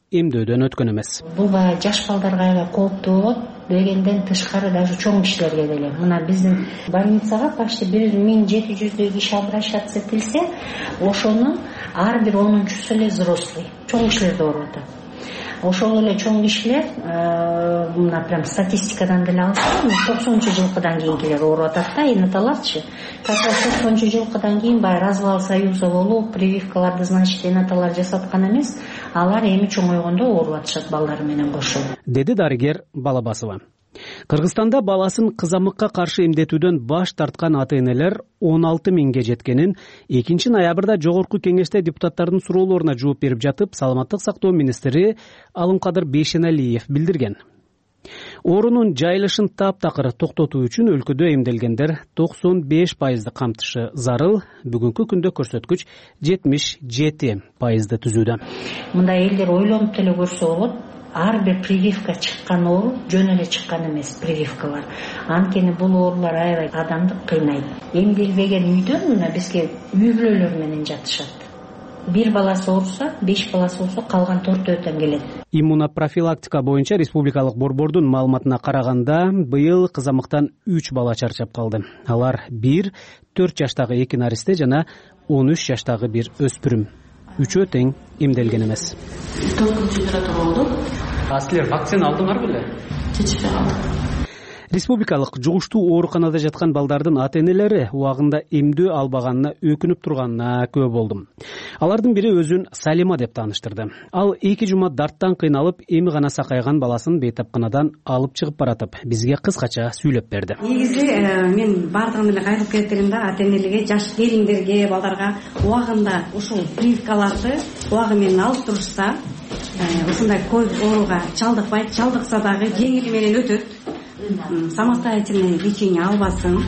эмдөөдөн өткөн эмес. Бул баягы жаш балдарга аябай кооптуу болот. Дегенден тышкары даже чоң кишилерге деле. Мына биздин больницага почти 1700 киши обращаться этилсе, ошонун ар бир 10-чусу эле взрослый. Чоң кишилерде ооруп атат. Ошол эле чоң кишилер, мына прям статистикадан деле алсак, 90-жылкыдан кийинкилер ооруп атат да, энаталарчы. Как раз 90-жылкыдан кийин баягы развал союза болуп, прививкаларды, значит, энаталар жасаткан эмес, алар эми чоңойгондо ооруп атышат балдары менен кошо, деди дарыгер Балабасова. Кыргызстанда баласын кызамыкка каршы эмдетүүдөн баш тарткан ата-энелер 16 миңге жеткенин 2 ноябрда жогорку кеңеште депутаттардын суроолоруна жооп берип жатып, саламаттык сактоо министри Алымкадыр Бейшеналиев билдирген. Оорунун жайылышын таптакыр токтотуу үчүн өлкөдө эмделгендер 95% камтышы зарыл. Бүгүнкү күндө көрсөткүч 77% түзүүдө. Мындай элдер ойлонуп деле көрсө болот. Ар бир прививка чыккан оору жөн эле чыккан эмес прививкалар. Анткени бул оорулар аябай адамды кыйнайт. Эмделбеген үйдөн мына бизге үй бүлөлөр менен жатышат. Бир баласы ооруса, 5 баласы болсо, калган 4-төн келет. Иммунопрофилактика боюнча республикалык борбордун маалыматына караганда, быйыл кызамыктан 3 бала чарчап калды. Алар 1-4 жаштагы 2 наристе жана 13 жаштагы бир өспүрүм. Үчөө тең эмделген эмес. Силер вакцина алдыңар беле? Кечпей калдык. Республикалык жугуштуу ооруканада жаткан балдардын ата-энелери убагында эмдөө албаганына өкүнүп турганына көп болдум. Алардын бири өзүн Салима деп тааныштырды. Ал 2 жума дарттан кыйналып, эми гана сакайган баласын бейтапканадан алып чыгып баратып, бизге кыскача сүйлөп берди. Негизи мен бардыгын эле кайрылып кетирим да, ата-энелерге, жаш келиндерге, балдарга убагында ушул прививкаларды убагы менен алып турушса, ушундай ковид ооруга чалдыкпайт, чалдыкса дагы жеңили менен өтөт. Самостоятельное лечение албасын.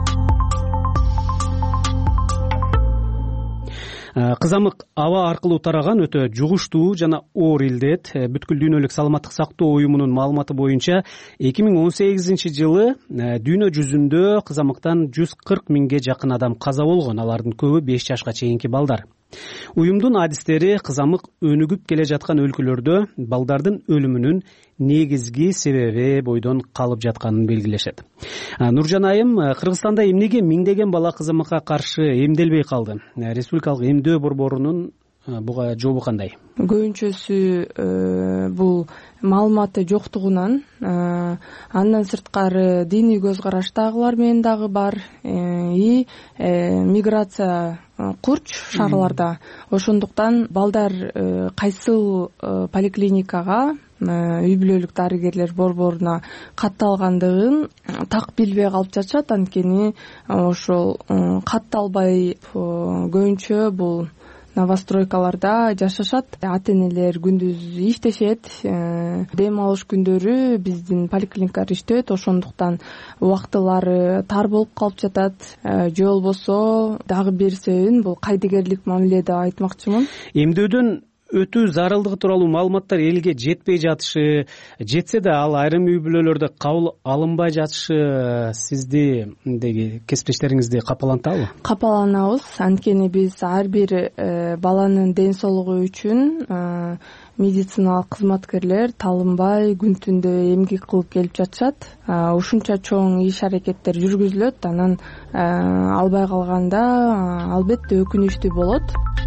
Кызамык аба аркылуу тараган өтө жугуштуу жана оор илдет. Бүткүл дүйнөлүк саламаттык сактоо уюмунун маалыматы боюнча 2018-жылы дүйнө жүзүндө кызамыктан 140 миңге жакын адам каза болгон. Алардын көбү 5 жашка чейинки балдар. Уюмдун адистери кызамык өнүгүп келе жаткан өлкөлөрдө балдардын өлүмүнүн негизги себеби бойдон калып жатканын белгилешет. Нуржан айым, Кыргызстанда эмнеге миңдеген бала кызамыкка каршы эмделбей калды? Республикалык эмдөө борборунун буга жообу кандай? Көбүнчөсү бул маалыматы жоктугунан, андан сырткары диний көз караштагылар менен дагы бар, и миграция курч шаарларда. Ошондуктан балдар кайсыл поликлиникага, үй бүлөлүк дарыгерлер борборуна катталгандыгын так билбей калып жатышат. Анткени ошол катталбай көбүнчө бул новостройкаларда жашашат. Ата-энелер күндүз иштешет, дем алыш күндөрү биздин поликлиникалар иштейт. Ошондуктан убактылары тар болуп калып жатат. Же болбосо дагы бир себебин бул кайдыгерлик мамиле деп айтмакчымын. Эмдөөдөн өтүү зарылдыгы тууралуу маалыматтар элге жетпей жатышы, жетсе да ал айрым үй бүлөлөрдө кабыл алынбай жатышы сиздиги кесиптештериңизди капалантабы? Капаланабыз. Анткени биз ар бир баланын ден соолугу үчүн медициналык кызматкерлер талынбай күн түндө эмгек кылып келип жатышат. Ушунча чоң иш аракеттер жүргүзүлөт. Анан албай калганда албетте өкүнүчтүү болот.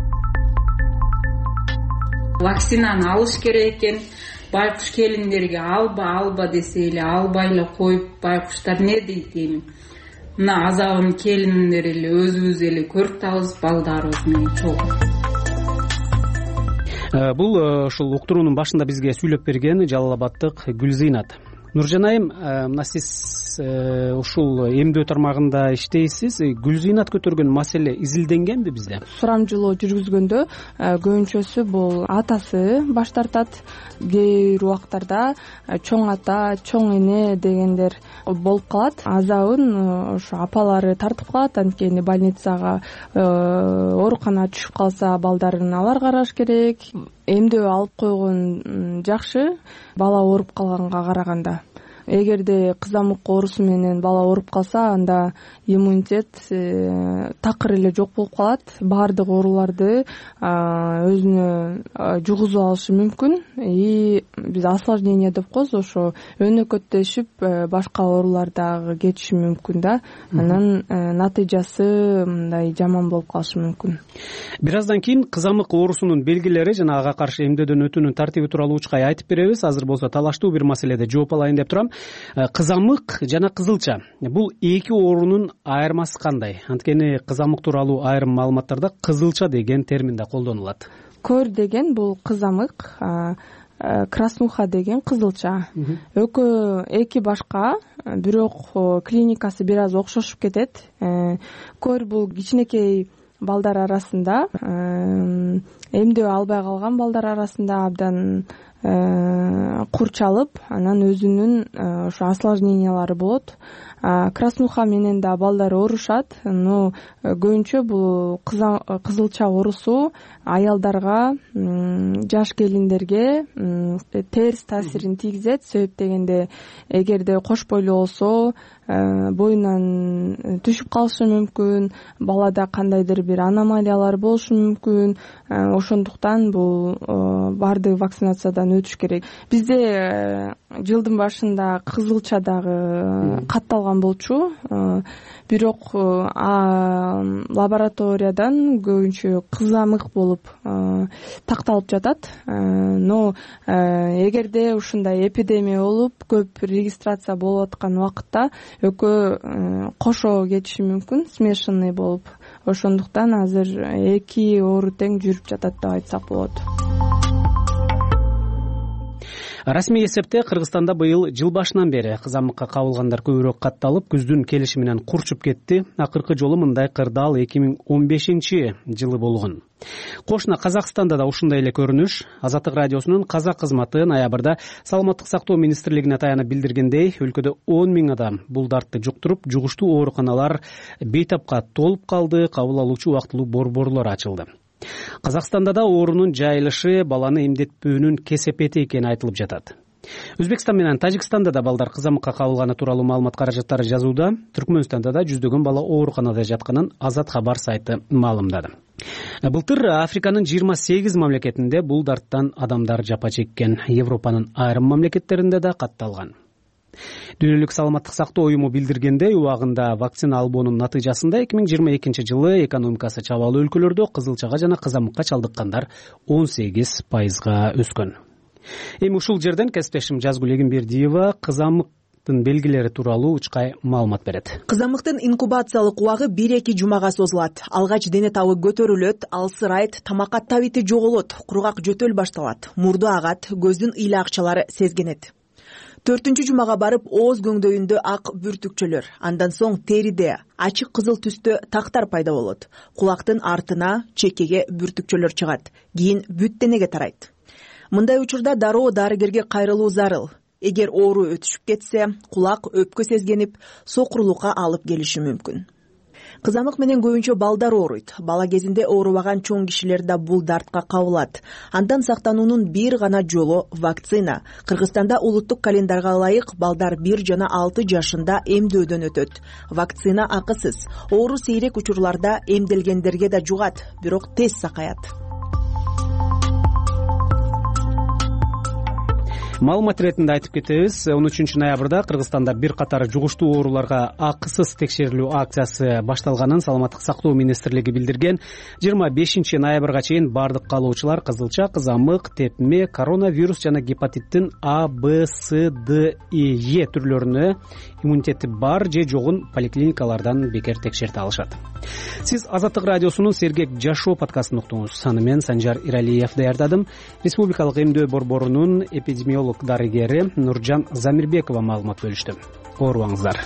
Вакцинаны алыш керек экен. Байкуш келиндерге алба десе эле албай эле коюп, байкуштар не дейт эми? Мына азабын келиндер эле өзүбүз эле көрүп атабыз, балдарыбыз менен чогуу. Бул ушул уктуруунун башында бизге сүйлөп берген Жалал Абадтык Гүлзыйнат. Нуржан айым, мына сиз ушул эмдөө тармагында иштейсиз. Гүлзыйнат көтөргөн маселе изилденгенби бизде? Сурамжылоо жүргүзгөндө көбүнчөсү бул атасы баш тартат. Кээ бир убактарда чоң ата, чоң эне дегендер болуп калат. Азабын ошо апалары тартып калат. Анткени больницага ооруканага түшүп калса, балдарын алар караш керек. Эмдөө алып койгон жакшы, бала ооруп калганга караганда. эгерде кызамык оорусу менен бала ооруп калса, анда иммунитет такыр эле жок болуп калат. Баардык ооруларды өзүнө жугузуп алышы мүмкүн. И биз осложнение деп коебуз, ошо өнөкөттөшүп башка оорулар дагы кетиши мүмкүн да. Анан натыйжасы мындай жаман болуп калышы мүмкүн. Бир аздан кийин кызамык оорусунун белгилери жана ага каршы эмдөөдөн өтүүнүн тартиби тууралуу Учкай айтып беребиз. Азыр болсо талаштуу бир маселеде жооп алайын деп турам. Кызамык жана кызылча бул эки оорунун айырмасы кандай? Анткени кызамык тууралуу айрым маалыматтарда кызылча деген термин да колдонулат. Көр деген бул кызамык, краснуха деген кызылча. Экөө эки башка, бирок клиникасы бир аз окшошуп кетет. Көр бул кичинекей балдар арасында, эмдөө албай калган балдар арасында абдан курчалып, анан өзүнүн ошо осложнениялары болот. Краснуха менен да балдар оорушат, но көбүнчө бул кызылча оорусу аялдарга, жаш келиндерге терс таасирин тийгизет. Себеп дегенде, эгерде кош бойлуу болсо, боюнан түшүп калышы мүмкүн, балада кандайдыр бир аномалиялар болушу мүмкүн. Ошондуктан бул баардык вакцинациядан өтүш керек. Бизде жылдын башында кызылча дагы катталган болчу, бирок лабораториядан көбүнчө кызамык болуп такталып жатат. Но эгерде ушундай эпидемия болуп, көп регистрация болуп аткан убакытта экөө кошо кетиши мүмкүн, смешанный болуп. Ошондуктан азыр эки оору тең жүрүп жатат деп айтсак болот. Расмий эсепте Кыргызстанда быйыл жыл башынан бери кызамыкка кабылгандар көбүрөөк катталып, күздүн келиши менен курчуп кетти. Акыркы жолу мындай кырдаал 2015-жылы болгон. Кошуна Казакстанда да ушундай эле көрүнүш. Азаттык радиосунун казак кызматы ноябрда Саламаттык сактоо министрлигине таянып билдиргендей, өлкөдө 10 000 адам бул дартты жуктуруп, жугуштуу ооруканалар бейтапка толуп калды, кабыл алуучу убактылуу борборлор ачылды. Казакстанда да оорунун жайылышы баланы эмдетпөөнүн кесепети экени айтылып жатат. Өзбекстан менен Тажикстанда да балдар кызамыкка кабылганы тууралуу маалымат каражаттары жазууда. Түркмөнстанда да жүздөгөн бала ооруканада жатканын Азат кабар сайты маалымдады. Былтыр Африканын 28 мамлекетинде бул дарттан адамдар жапа чеккен. Европанын айрым мамлекеттеринде да катталган. Дүйнөлүк саламаттык сактоо уюму билдиргендей, убагында вакцина албоонун натыйжасында 2022-жылы экономикасы чабалуу өлкөлөрдө кызылчага жана кызамыкка чалдыккандар 18%га өскөн. Эми ушул жерден кесиптешим Жазгүл Эгембердиева кызамыктын белгилери тууралуу Учкай маалымат берет. Кызамыктын инкубациялык убагы 1-2 жумага созулат. Алгач дене табы көтөрүлөт, алсырайт, тамакка табити жоголот, кургак жөтөл башталат, мурду агат, көздүн ыйла акчалары сезгенет. 4-чү жумага барып ооз көңдөйүндө ак бүртүкчөлөр, андан соң териде ачык кызыл түстө тактар пайда болот. Кулактын артына, чекеге бүртүкчөлөр чыгат, кийин бүт денеге тарайт. Мындай учурда дароо дарыгерге кайрылуу зарыл. Эгер оору өтүшүп кетсе, кулак өпкө сезгенип, сокурлукка алып келиши мүмкүн. Кызамык менен көбүнчө балдар ооруйт. Бала кезинде оорубаган чоң кишилер да бул дартка кабылат. Андан сактануунун бир гана жолу вакцина. Кыргызстанда улуттук календарга ылайык балдар 1 жана 6 жашында эмдөөдөн өтөт. Вакцина акысыз. Оору сейрек учурларда эмделгендерге да жугат, бирок тез сакаят. Маалымат иретинде айтып кетебиз, 13 ноябрда Кыргызстанда бир катар жугуштуу ооруларга акысыз текшерилүү акциясы башталганын Саламаттык сактоо министрлиги билдирген. 25 ноябрга чейин бардык каалоочулар кызылча, кызамык, тепме, коронавирус жана гепатиттин А, Б, С, Д, Е түрлөрүнө иммунитети бар же жогун поликлиникалардан бекер текшерте алышат. Сиз Азаттык радиосунун Сергек жашоо подкастын уктуңуз. Аны мен Санжар Иралиев даярдадым. Республикалык эмдөө борборунун эпидемиолог дарыгери Нуржан Замирбекова маалымат бөлүштү. Оорубаңыздар.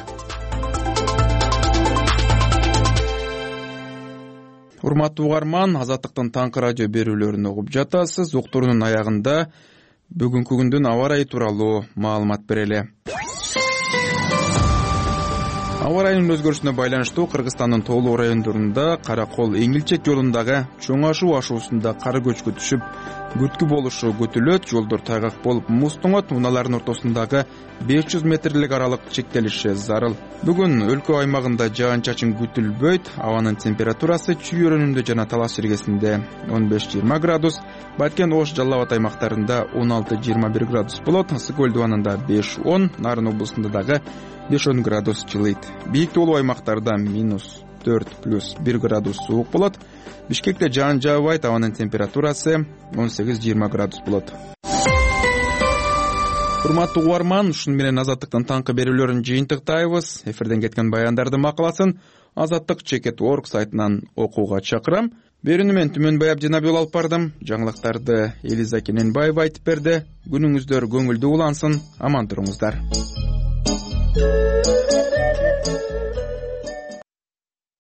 Урматтуу угарман, Азаттыктын таңкы радио берүүлөрүн угуп жатасыз. Уктуруунун аягында бүгүнкү күндүн аба ырайы тууралуу маалымат берели. Аба райынын өзгөрүшүнө байланыштуу Кыргызстандын тоолуу райондорунда Каракол Эңилчек жолундагы Чоң Ашуу ашуусунда кар көчкү түшүп, күрткү болушу күтүлөт. Жолдор тайгак болуп муз тоңот. Унаалардын ортосундагы 500 метрлик аралык чектелиши зарыл. Бүгүн өлкө аймагында жаан-чачын күтүлбөйт. Абанын температурасы Чүй өрөөнүндө жана Талас жергесинде 15-20 градус, Баткен, Ош, Жалал Абад аймактарында 16-21 градус болот. Ысык көл дубанында 5-10, Нарын облусунда дагы 5-10 градус жылыйт. Бийик тоолуу аймактарда -4+1 градус суук болот. Бишкекте жаан жаабайт, абанын температурасы 18-20 градус болот. Урматтуу угарман, ушуну менен Азаттыктын таңкы берүүлөрүн жыйынтыктайбыз. Эфирден кеткен баяндарды макаласын Азаттык.org сайтынан окууга чакырам. Берүүнү мен Түмөнбай Абдинабил алып бардым. Жаңылыктарды Элиза Кененбаева айтып берди. Күнүңүздөр көңүлдүү улансын, аман туруңуздар.